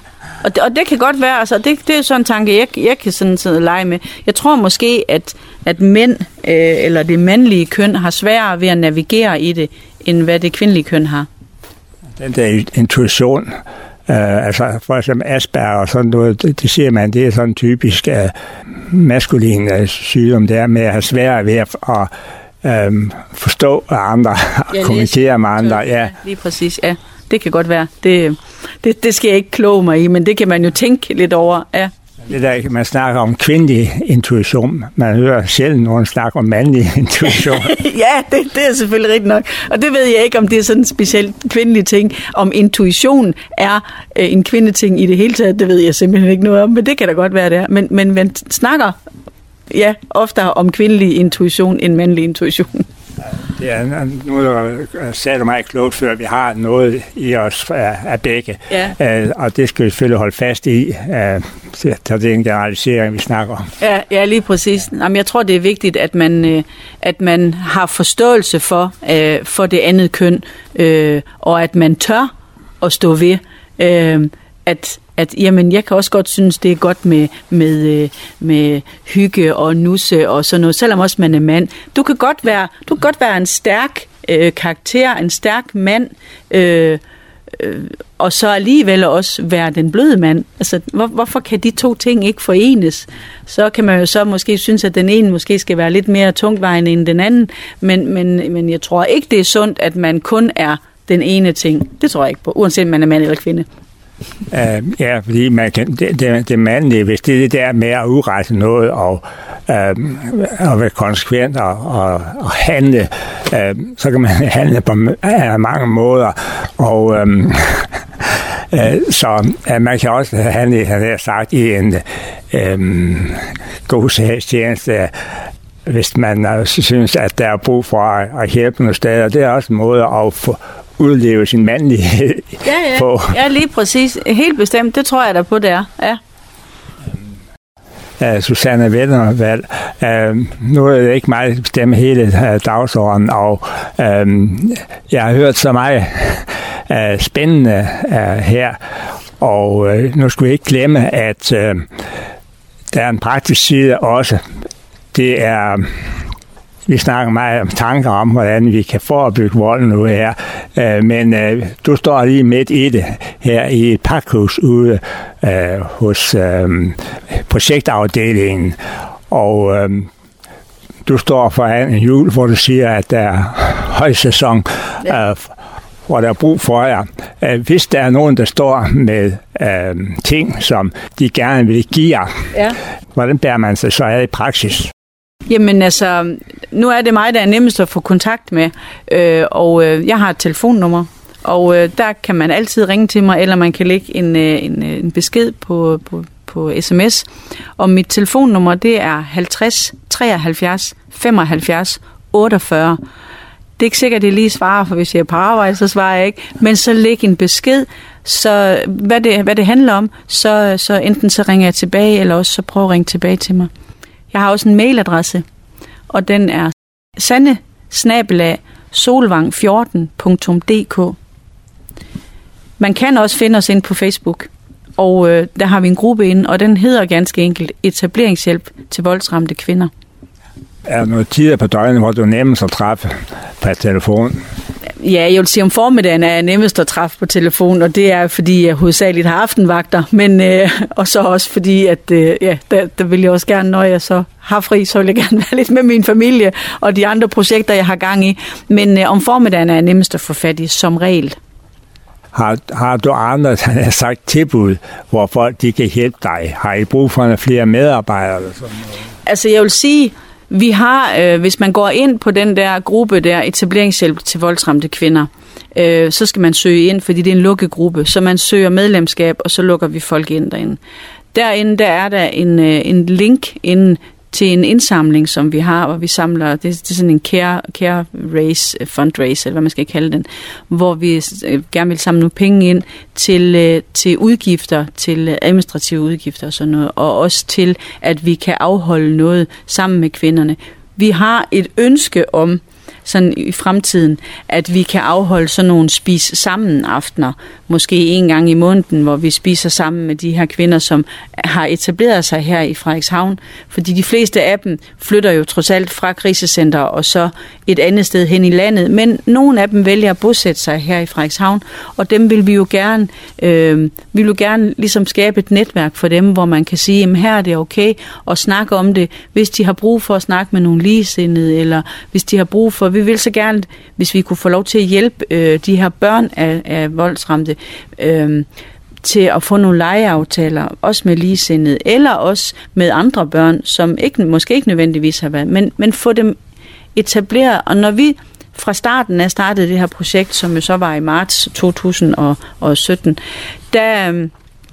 Og det kan godt være, altså det er sådan en tanke, jeg kan sådan sidde og lege med. Jeg tror måske, at mænd, eller det mandlige køn, har sværere ved at navigere i det, end hvad det kvindelige køn har. Den der intuition, altså for eksempel Asperger og sådan noget, det siger man, det er sådan typisk maskulin sygdom, det er med at have sværere ved at forstå andre og kommunikere med andre. Ja, lige præcis, ja. Det kan godt være. Det skal jeg ikke kloge mig i, men det kan man jo tænke lidt over, ja. Det der, man snakker om kvindelig intuition. Man hører sjældent nogen snakke om mandlig intuition. Ja, det er selvfølgelig rigtigt nok. Og det ved jeg ikke, om det er sådan en specielt kvindelig ting. Om intuition er en kvindeting i det hele taget, det ved jeg simpelthen ikke noget om, men det kan da godt være, det er. Men man snakker oftere om kvindelig intuition end mandlig intuition. Det er, nu sagde du meget klogt før, vi har noget i os af begge, og det skal vi selvfølgelig holde fast i, så det er en generalisering, vi snakker om. Ja, lige præcis. Jamen, jeg tror, det er vigtigt, at man har forståelse for det andet køn, og at man tør at stå ved, at jamen, jeg kan også godt synes, det er godt med hygge og nusse og sådan noget, selvom også man er mand. Du kan godt være en stærk karakter, en stærk mand, og så alligevel også være den bløde mand. Altså, hvorfor kan de to ting ikke forenes? Så kan man jo så måske synes, at den ene måske skal være lidt mere tungtvejende end den anden, men jeg tror ikke, det er sundt, at man kun er den ene ting. Det tror jeg ikke på, uanset om man er mand eller kvinde. Ja, fordi man kan, det mandlige, hvis det er det der med at udrette noget og være konsekvent og handle, så kan man handle på mange måder, og så man kan også handle, han har sagt, i en god sagstjeneste, hvis man synes, at der er brug for at hjælpe nogle steder. Det er også en måde at få udleve sin mandlighed på. Ja, lige præcis. Helt bestemt. Det tror jeg da på, det er. Ja. Susanne Vennervald, nu er det ikke mig, der bestemmer hele dagsordenen, og jeg har hørt så meget spændende her, og nu skal vi ikke glemme, at der er en praktisk side også. Det er... Vi snakker meget om tanker om, hvordan vi kan forebygge volden nu her. Men du står lige midt i det her i et pakhus ude hos projektafdelingen. Og du står foran en jul, hvor du siger, at der er højsæson, hvor der er brug for jer. Hvis der er nogen, der står med ting, som de gerne vil give jer, hvordan bærer man sig så af i praksis? Jamen altså, nu er det mig, der er nemmest at få kontakt med, og jeg har et telefonnummer, og der kan man altid ringe til mig, eller man kan lægge en besked på sms. Og mit telefonnummer, det er 50 73 75 48. Det er ikke sikkert, det lige svarer, for hvis jeg er på arbejde, så svarer jeg ikke. Men så læg en besked, så hvad det handler om, så enten så ringer jeg tilbage, eller også så prøv at ringe tilbage til mig. Jeg har også en mailadresse, og den er sanne@solvang14.dk. Man kan også finde os ind på Facebook, og der har vi en gruppe inde, og den hedder ganske enkelt Etableringshjælp til voldsramte kvinder. Er der noget tider på døgnet, hvor du er nemmest at træffe på telefon? Ja, jeg vil sige, om formiddagen er jeg nemmest at træffe på telefon, og det er, fordi jeg hovedsageligt har aftenvagter, men og så også fordi, at der vil jeg også gerne, når jeg så har fri, så vil jeg gerne være lidt med min familie og de andre projekter, jeg har gang i. Men om formiddagen er jeg nemmest at få fat i, som regel. Har du andre, der har sagt tilbud, hvor folk de kan hjælpe dig? Har I brug for flere medarbejdere? Eller sådan noget? Altså, jeg vil sige... Vi har, hvis man går ind på den der gruppe der, Etableringshjælp til voldsramte kvinder, så skal man søge ind, fordi det er en lukket gruppe, så man søger medlemskab, og så lukker vi folk ind derinde. Derinde der er der en link ind til en indsamling, som vi har, hvor vi samler, det er sådan en care race, fundraise, eller hvad man skal kalde den, hvor vi gerne vil samle nogle penge ind til udgifter, til administrative udgifter og sådan noget, og også til, at vi kan afholde noget sammen med kvinderne. Vi har et ønske om sådan i fremtiden, at vi kan afholde sådan nogle spise sammen aftener, måske en gang i måneden, hvor vi spiser sammen med de her kvinder, som har etableret sig her i Frederikshavn, fordi de fleste af dem flytter jo trods alt fra krisecenter og så et andet sted hen i landet, men nogle af dem vælger at bosætte sig her i Frederikshavn, og dem vil vi jo gerne ligesom skabe et netværk for dem, hvor man kan sige, at her er det okay at snakke om det, hvis de har brug for at snakke med nogle ligesindede, eller hvis de har brug for, vi vil så gerne, hvis vi kunne få lov til at hjælpe de her børn af voldsramte, til at få nogle legeaftaler, også med ligesindede, eller også med andre børn, som måske ikke nødvendigvis har været, men få dem etableret. Og når vi fra starten af startede det her projekt, som jo så var i marts 2017, der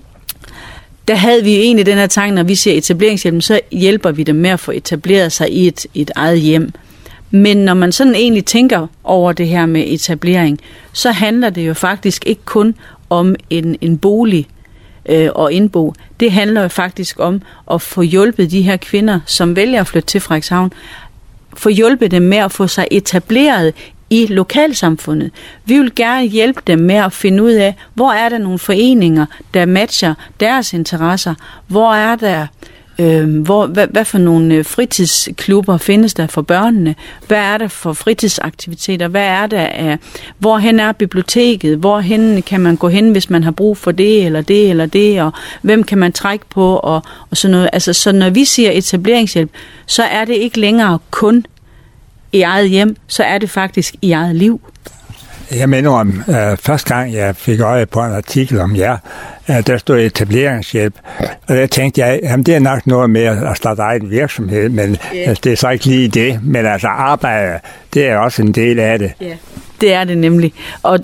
havde vi egentlig den her tanke, når vi siger etableringshjælpen, så hjælper vi dem med at få etableret sig i et eget hjem. Men når man sådan egentlig tænker over det her med etablering, så handler det jo faktisk ikke kun om en bolig og indbo. Det handler jo faktisk om at få hjulpet de her kvinder, som vælger at flytte til Frederikshavn, få hjulpet dem med at få sig etableret i lokalsamfundet. Vi vil gerne hjælpe dem med at finde ud af, hvor er der nogle foreninger, der matcher deres interesser, hvor er der hvad for nogle fritidsklubber findes der for børnene? Hvad er der for fritidsaktiviteter? Hvad er der af, hvorhen er biblioteket? Hvorhen kan man gå hen, hvis man har brug for det eller det eller det? Og hvem kan man trække på? Og sådan noget. Altså, så når vi siger etableringshjælp, så er det ikke længere kun i eget hjem, så er det faktisk i eget liv. Jeg mener om, første gang jeg fik øje på en artikel om jer, der stod etableringshjælp, og der tænkte jeg, jamen det er nok noget med at starte egen virksomhed, men det er så ikke lige det, men altså arbejde, det er også en del af det. Yeah. Det er det nemlig.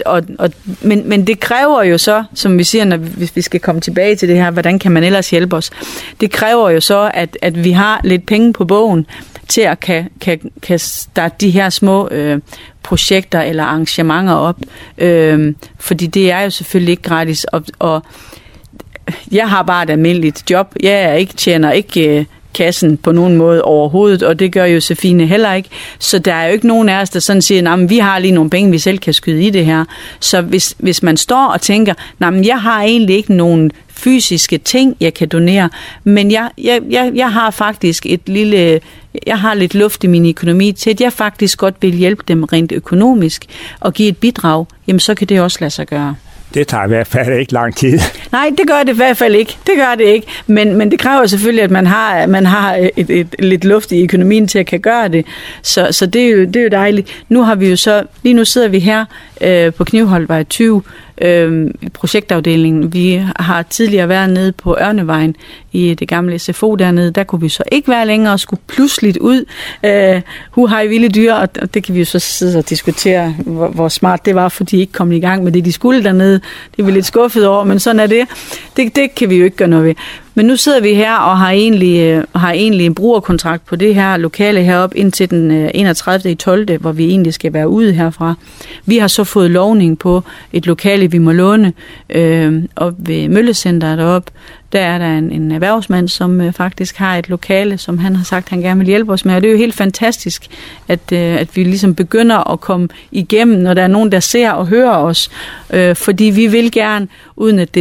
Men det kræver jo så, som vi siger, hvis vi skal komme tilbage til det her, hvordan kan man ellers hjælpe os? Det kræver jo så, at vi har lidt penge på bogen til at kan starte de her små projekter eller arrangementer op. Fordi det er jo selvfølgelig ikke gratis. Og jeg har bare et almindeligt job. Jeg tjener ikke kassen på nogen måde overhovedet, og det gør Josefine heller ikke. Så der er jo ikke nogen af os, der sådan siger, at vi har lige nogle penge, vi selv kan skyde i det her. Så hvis man står og tænker, at jeg har egentlig ikke nogen fysiske ting, jeg kan donere, men jeg har faktisk jeg har lidt luft i min økonomi til, at jeg faktisk godt vil hjælpe dem rent økonomisk og give et bidrag, jamen så kan det også lade sig gøre. Det tager i hvert fald ikke lang tid. Nej, det gør det i hvert fald ikke. Det gør det ikke. Men det kræver selvfølgelig, at man har et lidt luft i økonomien til at kan gøre det. Så det er jo dejligt. Nu har vi jo så, lige nu sidder vi her på Knivholdvej 20 i projektafdelingen. Vi har tidligere været nede på Ørnevejen i det gamle SFO dernede. Der kunne vi så ikke være længere og skulle pludseligt ud. Hej vilde dyr, og det kan vi jo så sidde og diskutere, hvor smart det var, fordi de ikke kom i gang med det, de skulle dernede. Det er vi lidt skuffet over, men sådan er det. Det kan vi jo ikke gøre noget ved. Men nu sidder vi her og har egentlig en brugerkontrakt på det her lokale heroppe indtil den 31.12., hvor vi egentlig skal være ude herfra. Vi har så fået lovning på et lokale, vi må låne op ved Møllecenteret deroppe. Der er der en erhvervsmand, som faktisk har et lokale, som han har sagt, han gerne vil hjælpe os med. Og det er jo helt fantastisk, at vi ligesom begynder at komme igennem, når der er nogen, der ser og hører os. Fordi vi vil gerne, uden at det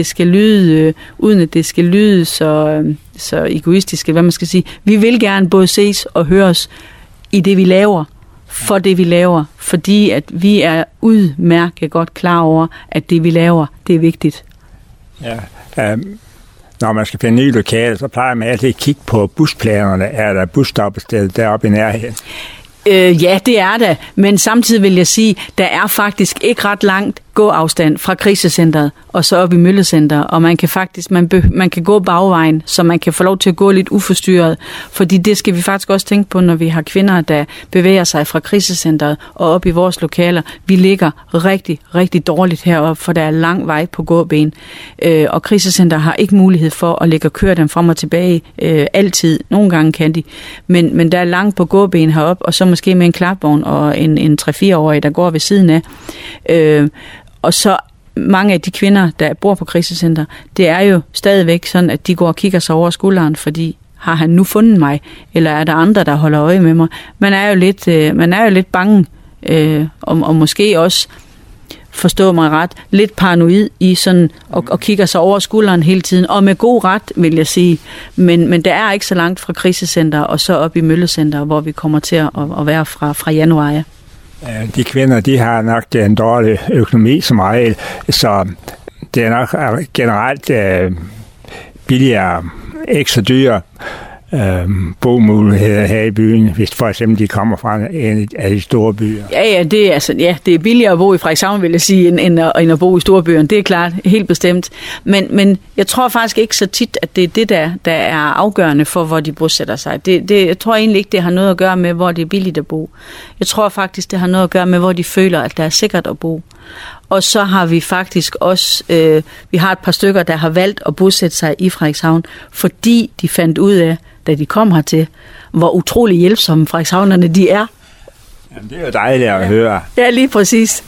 skal lyde så egoistisk, hvad man skal sige. Vi vil gerne både ses og høres i det, vi laver, for det, vi laver. Fordi at vi er udmærket godt klar over, at det, vi laver, det er vigtigt. Ja, når man skal finde nye lokaler, så plejer man altid at kigge på busplanerne. Er der busstoppested deroppe i nærheden? Ja, det er der. Men samtidig vil jeg sige, der er faktisk ikke ret langt gåafstand fra krisecenteret og så op i Møllecenteret, og man kan faktisk man kan gå bagvejen, så man kan få lov til at gå lidt uforstyrret, fordi det skal vi faktisk også tænke på, når vi har kvinder, der bevæger sig fra krisecenteret og op i vores lokaler. Vi ligger rigtig, rigtig dårligt heroppe, for der er lang vej på gåben, og krisecenteret har ikke mulighed for at ligge og køre dem frem og tilbage altid. Nogle gange kan de, men der er langt på gåben heroppe, og så måske med en klapvogn og en 3-4-årig, der går ved siden af. Og så mange af de kvinder, der bor på krisecenter, det er jo stadigvæk sådan, at de går og kigger sig over skulderen, fordi har han nu fundet mig, eller er der andre, der holder øje med mig? Man er jo lidt bange og måske også, forstå mig ret, lidt paranoid i sådan, og kigger sig over skulderen hele tiden, og med god ret, vil jeg sige. Men der er ikke så langt fra krisecenter og så op i Møllecenter, hvor vi kommer til at være fra januar. Ja. De kvinder, de har nok en dårlig økonomi som regel, så det er nok generelt billigere, ikke så dyre bomuligheder her i byen, hvis for eksempel de kommer fra en af de store byer. Ja, det er billigere at bo i Frederikshavn, vil jeg sige, end at bo i storbyerne. Det er klart, helt bestemt. Men jeg tror faktisk ikke så tit, at det er det, der er afgørende for, hvor de bosætter sig. Jeg tror egentlig ikke, det har noget at gøre med, hvor det er billigt at bo. Jeg tror faktisk, det har noget at gøre med, hvor de føler, at det er sikkert at bo. Og så har vi faktisk også, vi har et par stykker, der har valgt at bosætte sig i Frederikshavn, fordi de fandt ud af, da de kom hertil, hvor utrolig hjælpsomme frederikshavnerne de er. Jamen, det er jo dejligt at høre. Ja, lige præcis.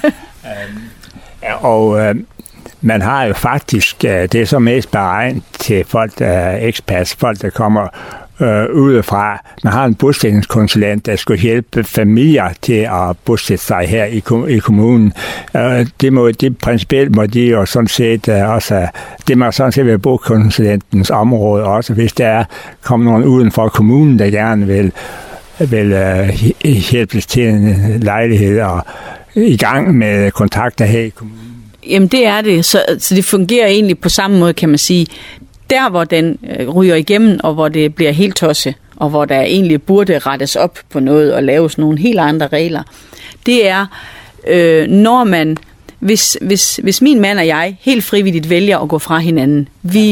Man har jo faktisk, det er så mest beregnet til folk, der er expats, folk, der kommer udefra. Man har en bosætningskonsulent, der skal hjælpe familier til at bosætte sig her i kommunen. Det principielt må de jo sådan set også, det må sådan set være bokonsulentens område også, hvis der kommer nogen uden for kommunen, der gerne vil hjælpes til en lejlighed og i gang med kontakter her i kommunen. Jamen det er det, så det fungerer egentlig på samme måde, kan man sige. Der, hvor den ryger igennem, og hvor det bliver helt tosset, og hvor der egentlig burde rettes op på noget og laves nogle helt andre regler, det er, når man, hvis min mand og jeg helt frivilligt vælger at gå fra hinanden,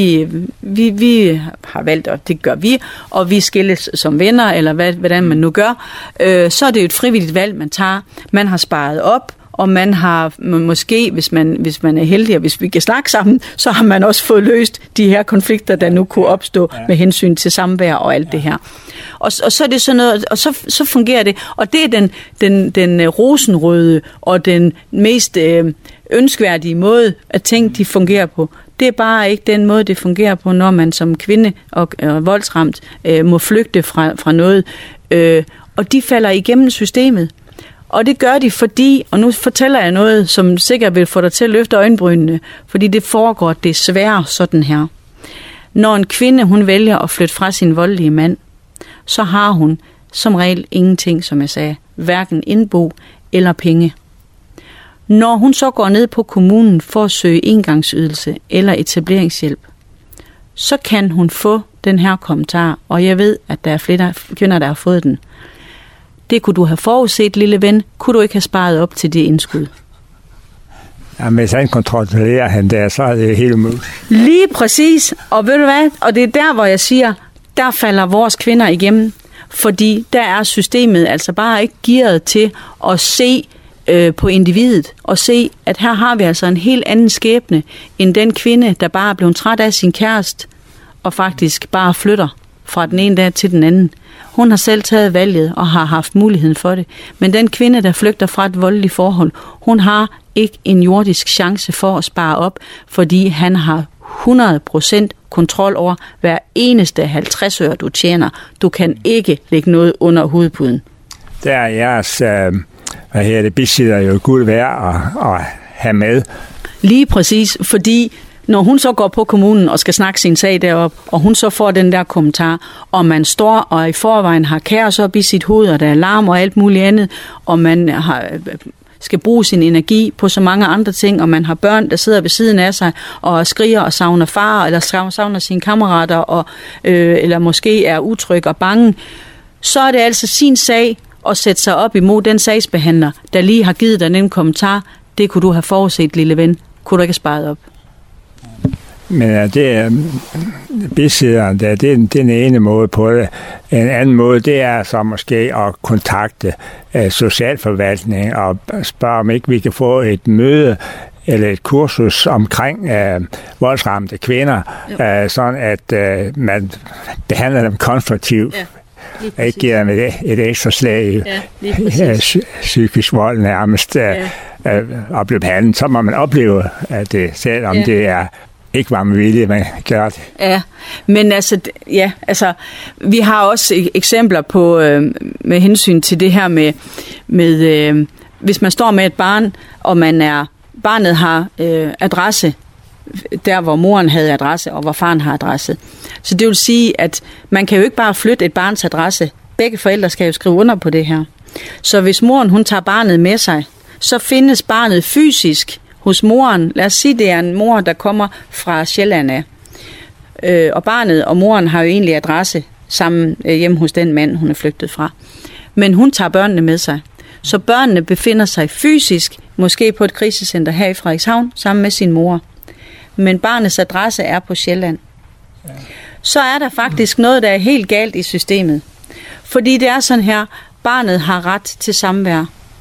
vi har valgt, og det gør vi, og vi skilles som venner, eller hvordan man nu gør, så er det jo et frivilligt valg, man tager. Man har sparet op, og man har måske, hvis man er heldig, og hvis vi kan snakke sammen, så har man også fået løst de her konflikter, der nu kunne opstå med hensyn til samvær og alt det her. Og så er det sådan noget, og så fungerer det. Og det er den rosenrøde og den mest ønskværdige måde, at ting de fungerer på. Det er bare ikke den måde, det fungerer på, når man som kvinde og voldsramt må flygte fra noget. Og de falder igennem systemet. Og det gør de, fordi, og nu fortæller jeg noget, som sikkert vil få dig til at løfte øjenbrynene, fordi det foregår desværre sådan her. Når en kvinde, hun vælger at flytte fra sin voldelige mand, så har hun som regel ingenting, som jeg sagde, hverken indbo eller penge. Når hun så går ned på kommunen for at søge engangsydelse eller etableringshjælp, så kan hun få den her kommentar, og jeg ved, at der er flere kvinder, der har fået den. Det kunne du have forudset, lille ven. Kunne du ikke have sparet op til det indskud? Ja, hvis han kontrollerer han der, så er det helt umuligt. Lige præcis. Og ved du hvad? Og det er der, hvor jeg siger, der falder vores kvinder igennem. Fordi der er systemet altså bare ikke gearet til at se på individet. Og se, at her har vi altså en helt anden skæbne, end den kvinde, der bare er blevet træt af sin kæreste, og faktisk bare flytter fra den ene dag til den anden. Hun har selv taget valget og har haft muligheden for det. Men den kvinde, der flygter fra et voldeligt forhold, hun har ikke en jordisk chance for at spare op, fordi han har 100% kontrol over hver eneste 50 øre, du tjener. Du kan ikke lægge noget under hovedpuden. Der er jeres bisidder jo guld værd at have med. Lige præcis, fordi når hun så går på kommunen og skal snakke sin sag derop, og hun så får den der kommentar, og man står og i forvejen har kaos op i sit hoved, og der er larm og alt muligt andet, og man skal bruge sin energi på så mange andre ting, og man har børn, der sidder ved siden af sig og skriger og savner far, eller savner sine kammerater, og, eller måske er utryg og bange, så er det altså sin sag at sætte sig op imod den sagsbehandler, der lige har givet dig den kommentar. Det kunne du have forudset, lille ven. Kunne du ikke have sparet op? Men det er besidderen, det er den ene måde på det. En anden måde, det er så måske at kontakte socialforvaltningen og spørge, om ikke vi kan få et møde eller et kursus omkring voldsramte kvinder, sådan at man behandler dem konstruktivt. Ja, ikke giver dem et ekstra slag i psykisk vold nærmest og blive behandlet. Så må man opleve, at det, selvom det er ikke var med vilje, man gør det. Ja, men altså, vi har også eksempler på, med hensyn til det her med hvis man står med et barn, og barnet har adresse, der hvor moren havde adresse, og hvor faren har adresse. Så det vil sige, at man kan jo ikke bare flytte et barns adresse. Begge forældre skal jo skrive under på det her. Så hvis moren, hun tager barnet med sig, så findes barnet fysisk hos moren. Lad os sige, det er en mor, der kommer fra Sjælland af. Og barnet og moren har jo egentlig adresse sammen hjemme hos den mand, hun er flygtet fra. Men hun tager børnene med sig. Så børnene befinder sig fysisk, måske på et krisecenter her i Frederikshavn, sammen med sin mor. Men barnets adresse er på Sjælland. Så er der faktisk noget, der er helt galt i systemet. Fordi det er sådan her, barnet har ret til samvær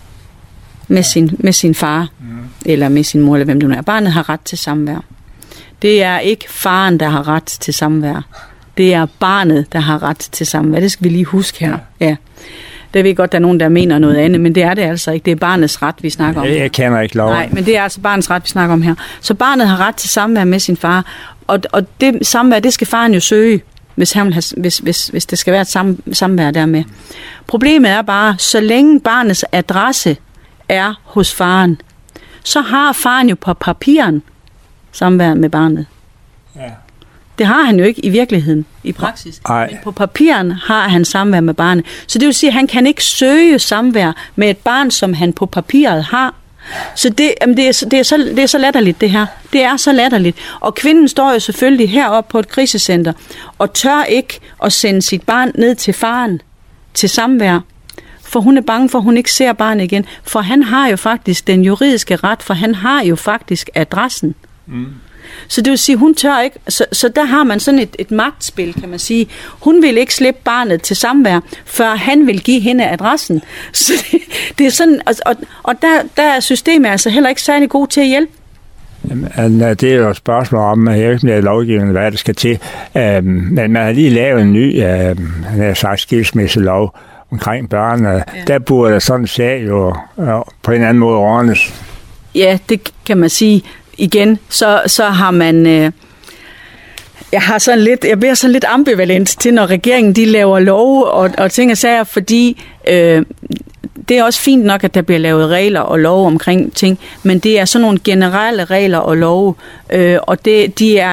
med sin far, eller med sin mor, eller hvem det nu er. Barnet har ret til samvær. Det er ikke faren, der har ret til samvær. Det er barnet, der har ret til samvær. Det skal vi lige huske her. Ja. Det ved godt, der er nogen, der mener noget andet, men det er det altså ikke. Det er barnets ret, vi snakker om. Jeg kender ikke lov. Nej, men det er altså barnets ret, vi snakker om her. Så barnet har ret til samvær med sin far, og det samvær, det skal faren jo søge, hvis det skal være et samvær dermed. Problemet er bare, så længe barnets adresse er hos faren, så har faren jo på papiren samvær med barnet. Ja. Det har han jo ikke i virkeligheden, i praksis. Men på papiren har han samvær med barnet. Så det vil sige, at han kan ikke søge samvær med et barn, som han på papiret har. Så det er så latterligt, det her. Det er så latterligt. Og kvinden står jo selvfølgelig heroppe på et krisecenter, og tør ikke at sende sit barn ned til faren til samvær. For hun er bange for, at hun ikke ser barnet igen. For han har jo faktisk den juridiske ret, for han har jo faktisk adressen. Mm. Så det vil sige, hun tør ikke. Så der har man sådan et magtspil, kan man sige. Hun vil ikke slippe barnet til samvær, før han vil give hende adressen. Så det er sådan, og der er systemet altså heller ikke særlig god til at hjælpe. Jamen, det er jo et spørgsmål om, at jeg ikke bliver lovgivende, hvad det skal til. Men man har lige lavet en ny skilsmisselov omkring børn. Ja. Der burde der sådan sag jo på en anden måde ordnes. Ja, det kan man sige. Igen, så har man... Jeg bliver sådan lidt ambivalent til, når regeringen de laver love og ting og sager, fordi det er også fint nok, at der bliver lavet regler og love omkring ting, men det er sådan nogle generelle regler og love, og de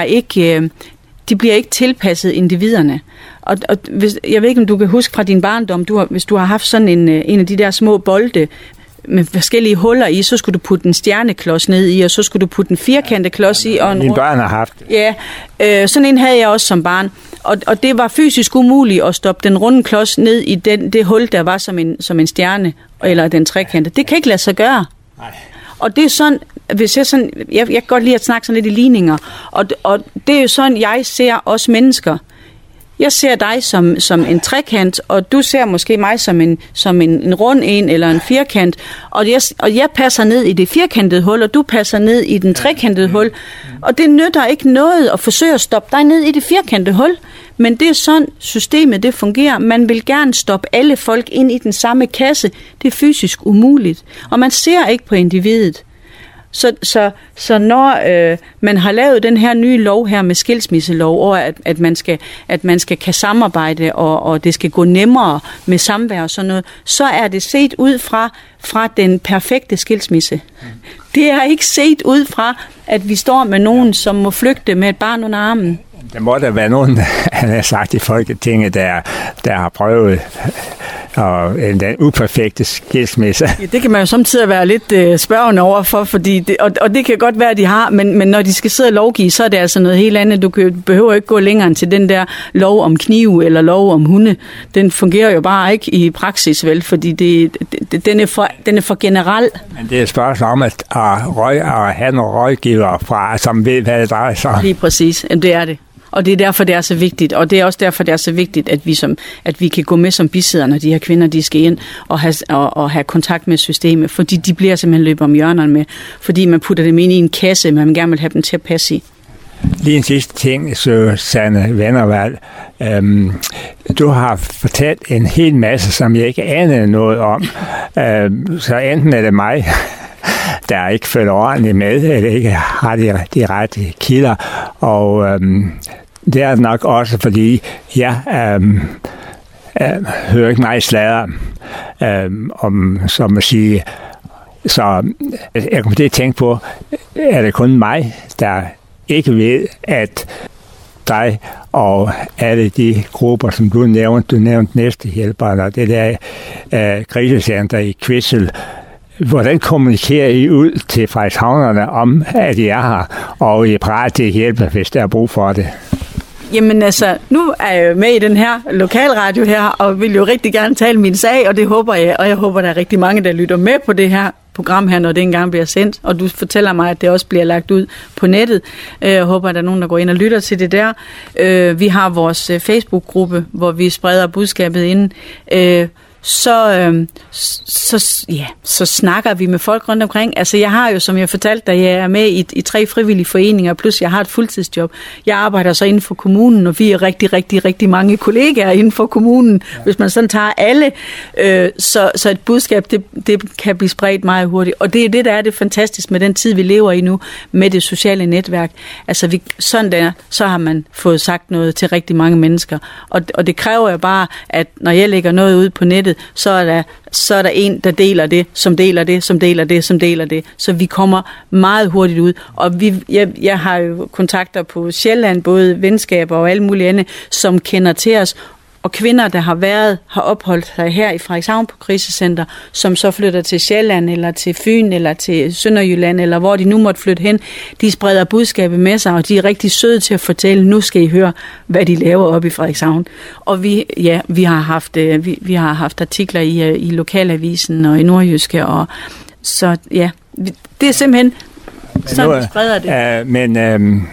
bliver ikke tilpasset individerne. Og jeg ved ikke, om du kan huske fra din barndom, hvis du har haft sådan en af de der små bolde, med forskellige huller i, så skulle du putte en stjerneklods ned i, og så skulle du putte en firkantet klods i. Og mine børn har haft. Ja, sådan en havde jeg også som barn. Og det var fysisk umuligt at stoppe den runde klods ned i det hul, der var som en stjerne, eller den trekante. Det kan ikke lade sig gøre. Nej. Og det er sådan, jeg kan godt lide at snakke sådan lidt i ligninger, og det er jo sådan, jeg ser os mennesker. Jeg ser dig som en trekant, og du ser måske mig som en rund en eller en firkant, og jeg passer ned i det firkantede hul, og du passer ned i den trekantede hul, og det nytter ikke noget at forsøge at stoppe dig ned i det firkantede hul, men det er sådan systemet det fungerer. Man vil gerne stoppe alle folk ind i den samme kasse. Det er fysisk umuligt, og man ser ikke på individet. Så når man har lavet den her nye lov her med skilsmisselov, og at man skal kan samarbejde, og det skal gå nemmere med samvær og sådan noget, så er det set ud fra den perfekte skilsmisse. Det er ikke set ud fra, at vi står med nogen, som må flygte med et barn under armen. Der må der være nogen, han har sagt i Folketinget, der har prøvet en uperfekte skilsmisse. Ja, det kan man jo samtidig være lidt spørgende over for, fordi og det kan godt være, at de har, men når de skal sidde og lovgive, så er det altså noget helt andet. Du behøver ikke gå længere end til den der lov om knive eller lov om hunde. Den fungerer jo bare ikke i praksis, vel, fordi den er for generel. Men det er et spørgsmål om at have nogle rådgivere fra, som ved, hvad det drejer sig om. Lige præcis, det er det. Og det er derfor, det er så vigtigt. Og det er også derfor, det er så vigtigt, at vi kan gå med som bisidder, når de her kvinder, de skal ind og have kontakt med systemet. Fordi de bliver simpelthen løbet om hjørnerne med. Fordi man putter dem ind i en kasse, man gerne vil have dem til at passe i. Lige en sidste ting, Susanne Vennervald. Du har fortalt en hel masse, som jeg ikke anede noget om. Så enten er det mig, der ikke følger ordentligt med, eller ikke har de rette kilder. Og det er nok også, fordi jeg hører ikke meget sladder om, som man siger. Så jeg kommer til at tænke på, er det kun mig, der ikke ved, at dig og alle de grupper, som du nævnte Næstehjælperne og det der krisecenter i Kvissel, hvordan kommunikerer I ud til frederikshavnerne om, at I er her, og I er parat til at hjælpe, hvis der er brug for det? Jamen altså, nu er jeg med i den her lokalradio her, og vil jo rigtig gerne tale min sag, og det håber jeg, og jeg håber, der er rigtig mange, der lytter med på det her program her, når det engang bliver sendt, og du fortæller mig, at det også bliver lagt ud på nettet. Jeg håber, at der er nogen, der går ind og lytter til det der. Vi har vores Facebook-gruppe, hvor vi spreder budskabet ind. Så snakker vi med folk rundt omkring. Altså jeg har jo, som jeg fortalte dig, jeg er med i 3 frivillige foreninger, plus jeg har et fuldtidsjob. Jeg arbejder så inden for kommunen, og vi er rigtig mange kollegaer inden for kommunen. Ja. Hvis man sådan tager alle, så et budskab, det kan blive spredt meget hurtigt. Og det er det, der er det fantastisk med den tid, vi lever i nu, med det sociale netværk. Altså så har man fået sagt noget til rigtig mange mennesker. Og det kræver jo bare, at når jeg lægger noget ud på nettet, så er der en, der deler det, som deler det, som deler det, som deler det. Så vi kommer meget hurtigt ud. Og jeg har jo kontakter på Sjælland, både venskaber og alle mulige andre, som kender til os. Og kvinder, der har opholdt sig her i Frederikshavn på krisecenter, som så flytter til Sjælland, eller til Fyn, eller til Sønderjylland, eller hvor de nu måtte flytte hen, de spreder budskabet med sig, og de er rigtig søde til at fortælle, nu skal I høre, hvad de laver op i Frederikshavn. Og vi har haft artikler i Lokalavisen og i Nordjyske, og så ja, det er simpelthen sådan, vi spreder det.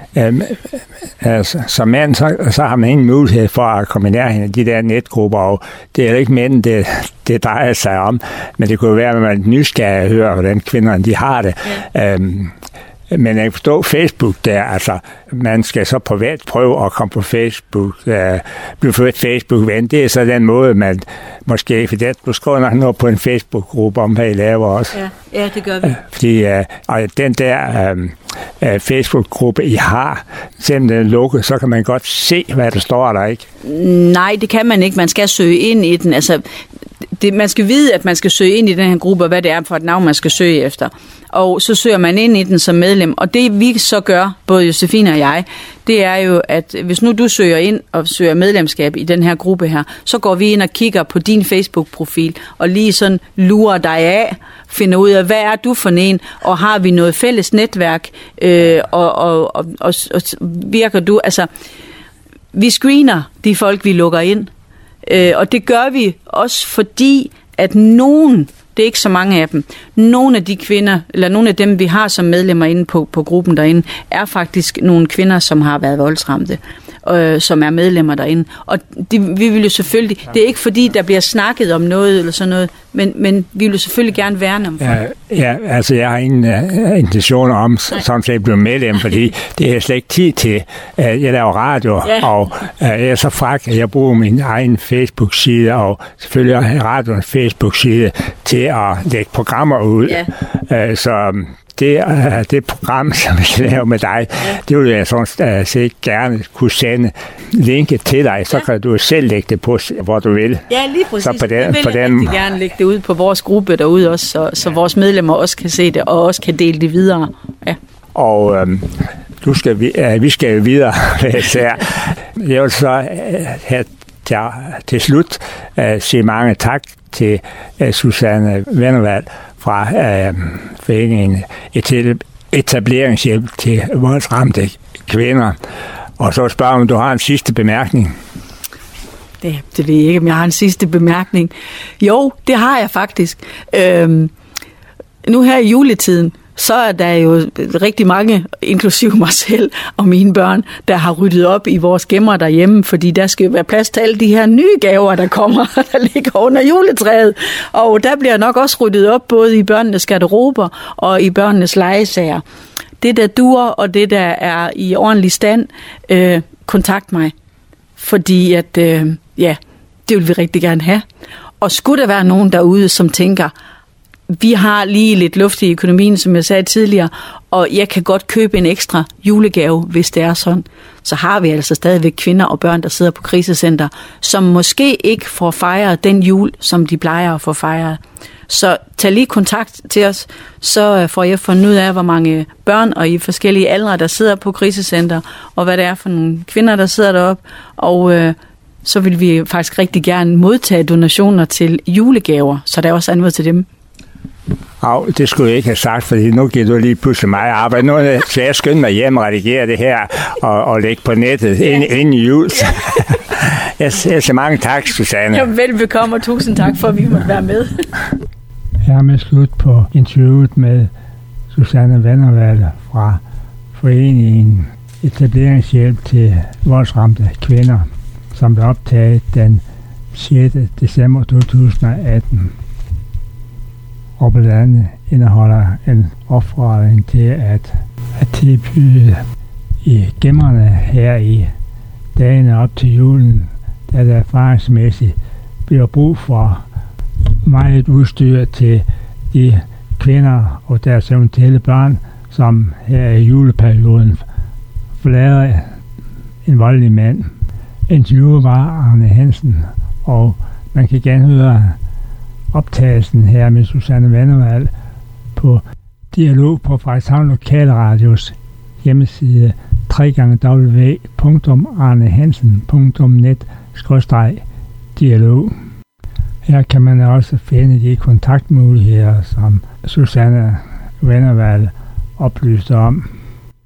Som mand, så har man ingen mulighed for at komme i nærheden af de der netgrupper, og det er ikke mænd, det drejer sig om, men det kunne være, at man nysgerrig hører, hvordan kvinderne de har det. Ja. Men jeg kan forstå Facebook der, altså man skal så privat prøve at komme på Facebook, blive født Facebook-ven. Det er så den måde, man måske, for det du skriver nok noget på en Facebook-gruppe om, hvad I laver også. Ja, det gør vi. Fordi og den der Facebook-gruppe, I har, selvom den er lukket, så kan man godt se, hvad der står der, ikke? Nej, det kan man ikke. Man skal søge ind i den. Altså, man skal vide, at man skal søge ind i den her gruppe, og hvad det er for et navn, man skal søge efter. Og så søger man ind i den som medlem. Og det vi så gør, både Josefine og jeg, det er jo, at hvis nu du søger ind og søger medlemskab i den her gruppe her, så går vi ind og kigger på din Facebook-profil, og lige sådan lurer dig af, finder ud af, hvad er du for en, og har vi noget fælles netværk, og virker du, altså, vi screener de folk, vi lukker ind, og det gør vi også fordi, at nogen, det er ikke så mange af dem, nogle af de kvinder, eller nogle af dem, vi har som medlemmer inde på gruppen derinde, er faktisk nogle kvinder, som har været voldsramte, som er medlemmer derinde. Og vi vil jo selvfølgelig, det er ikke fordi, der bliver snakket om noget eller sådan noget, men vi vil jo selvfølgelig gerne værne om folk. Ja, altså jeg har ingen intentioner om sådan set at blive medlem, fordi det er slet ikke tid til. Jeg laver radio, og jeg er så fræk, at jeg bruger min egen Facebook-side, og selvfølgelig radioens Facebook-side, til at lægge programmer ud. Så det program, som jeg laver med dig, det vil jeg sådan set gerne kunne sende linket til dig, så kan du selv lægge det på, hvor du vil. Ja, lige præcis. Så jeg vil rigtig gerne lægge det ud på vores gruppe derude også, så vores medlemmer også kan se det, og også kan dele det videre. Ja. Og vi skal jo videre. Jeg vil så have til slut sige mange tak til Susanne Vennervald fra foreningen Etableringshjælp til voldsramte kvinder. Og så spørger om du har en sidste bemærkning. Det ved jeg ikke, om jeg har en sidste bemærkning. Jo, det har jeg faktisk. Nu her i juletiden, så er der jo rigtig mange, inklusive mig selv og mine børn, der har ryddet op i vores gemmer derhjemme, fordi der skal jo være plads til alle de her nye gaver, der kommer, der ligger under juletræet. Og der bliver nok også ryddet op, både i børnenes garderober og i børnenes legesager. Det, der duer, og det, der er i ordentlig stand, kontakt mig. Fordi at, det vil vi rigtig gerne have. Og skulle der være nogen derude, som tænker, vi har lige lidt luft i økonomien, som jeg sagde tidligere, og jeg kan godt købe en ekstra julegave, hvis det er sådan. Så har vi altså stadigvæk kvinder og børn, der sidder på krisecenter, som måske ikke får fejret den jul, som de plejer at få fejret. Så tag lige kontakt til os, så får jeg fundet ud af, hvor mange børn og i forskellige aldre, der sidder på krisecenter, og hvad det er for nogle kvinder, der sidder deroppe. Og så vil vi faktisk rigtig gerne modtage donationer til julegaver, så der er også noget til dem. Det skulle jeg ikke have sagt, fordi nu giver du lige pludselig mig arbejde. Nu skal jeg skynde mig hjem og redigere det her og lægge på nettet inden jul. Jeg siger mange tak, Susanne. Velbekomme, og tusind tak for, at vi måtte være med. Hermed slut på interviewet med Susanne Vandervald fra foreningen Etableringshjælp til voldsramte kvinder, som blev optaget den 6. december 2018. Og blandt andet indeholder en opfordring til at tilbyde i gemmerne her i dagene op til julen, da der erfaringsmæssigt bliver brug for meget udstyr til de kvinder og deres eventuelle børn, som her i juleperioden forlader en voldelig mand. Interviewet var Arne Hansen, og man kan gerne høre optagelsen her med Susanne Vandervald på Dialog på Frederikshavn Lokalradios hjemmeside www.arnehansen.net/dialog. Her kan man også finde de kontaktmuligheder, som Susanne Vandervald oplyste om.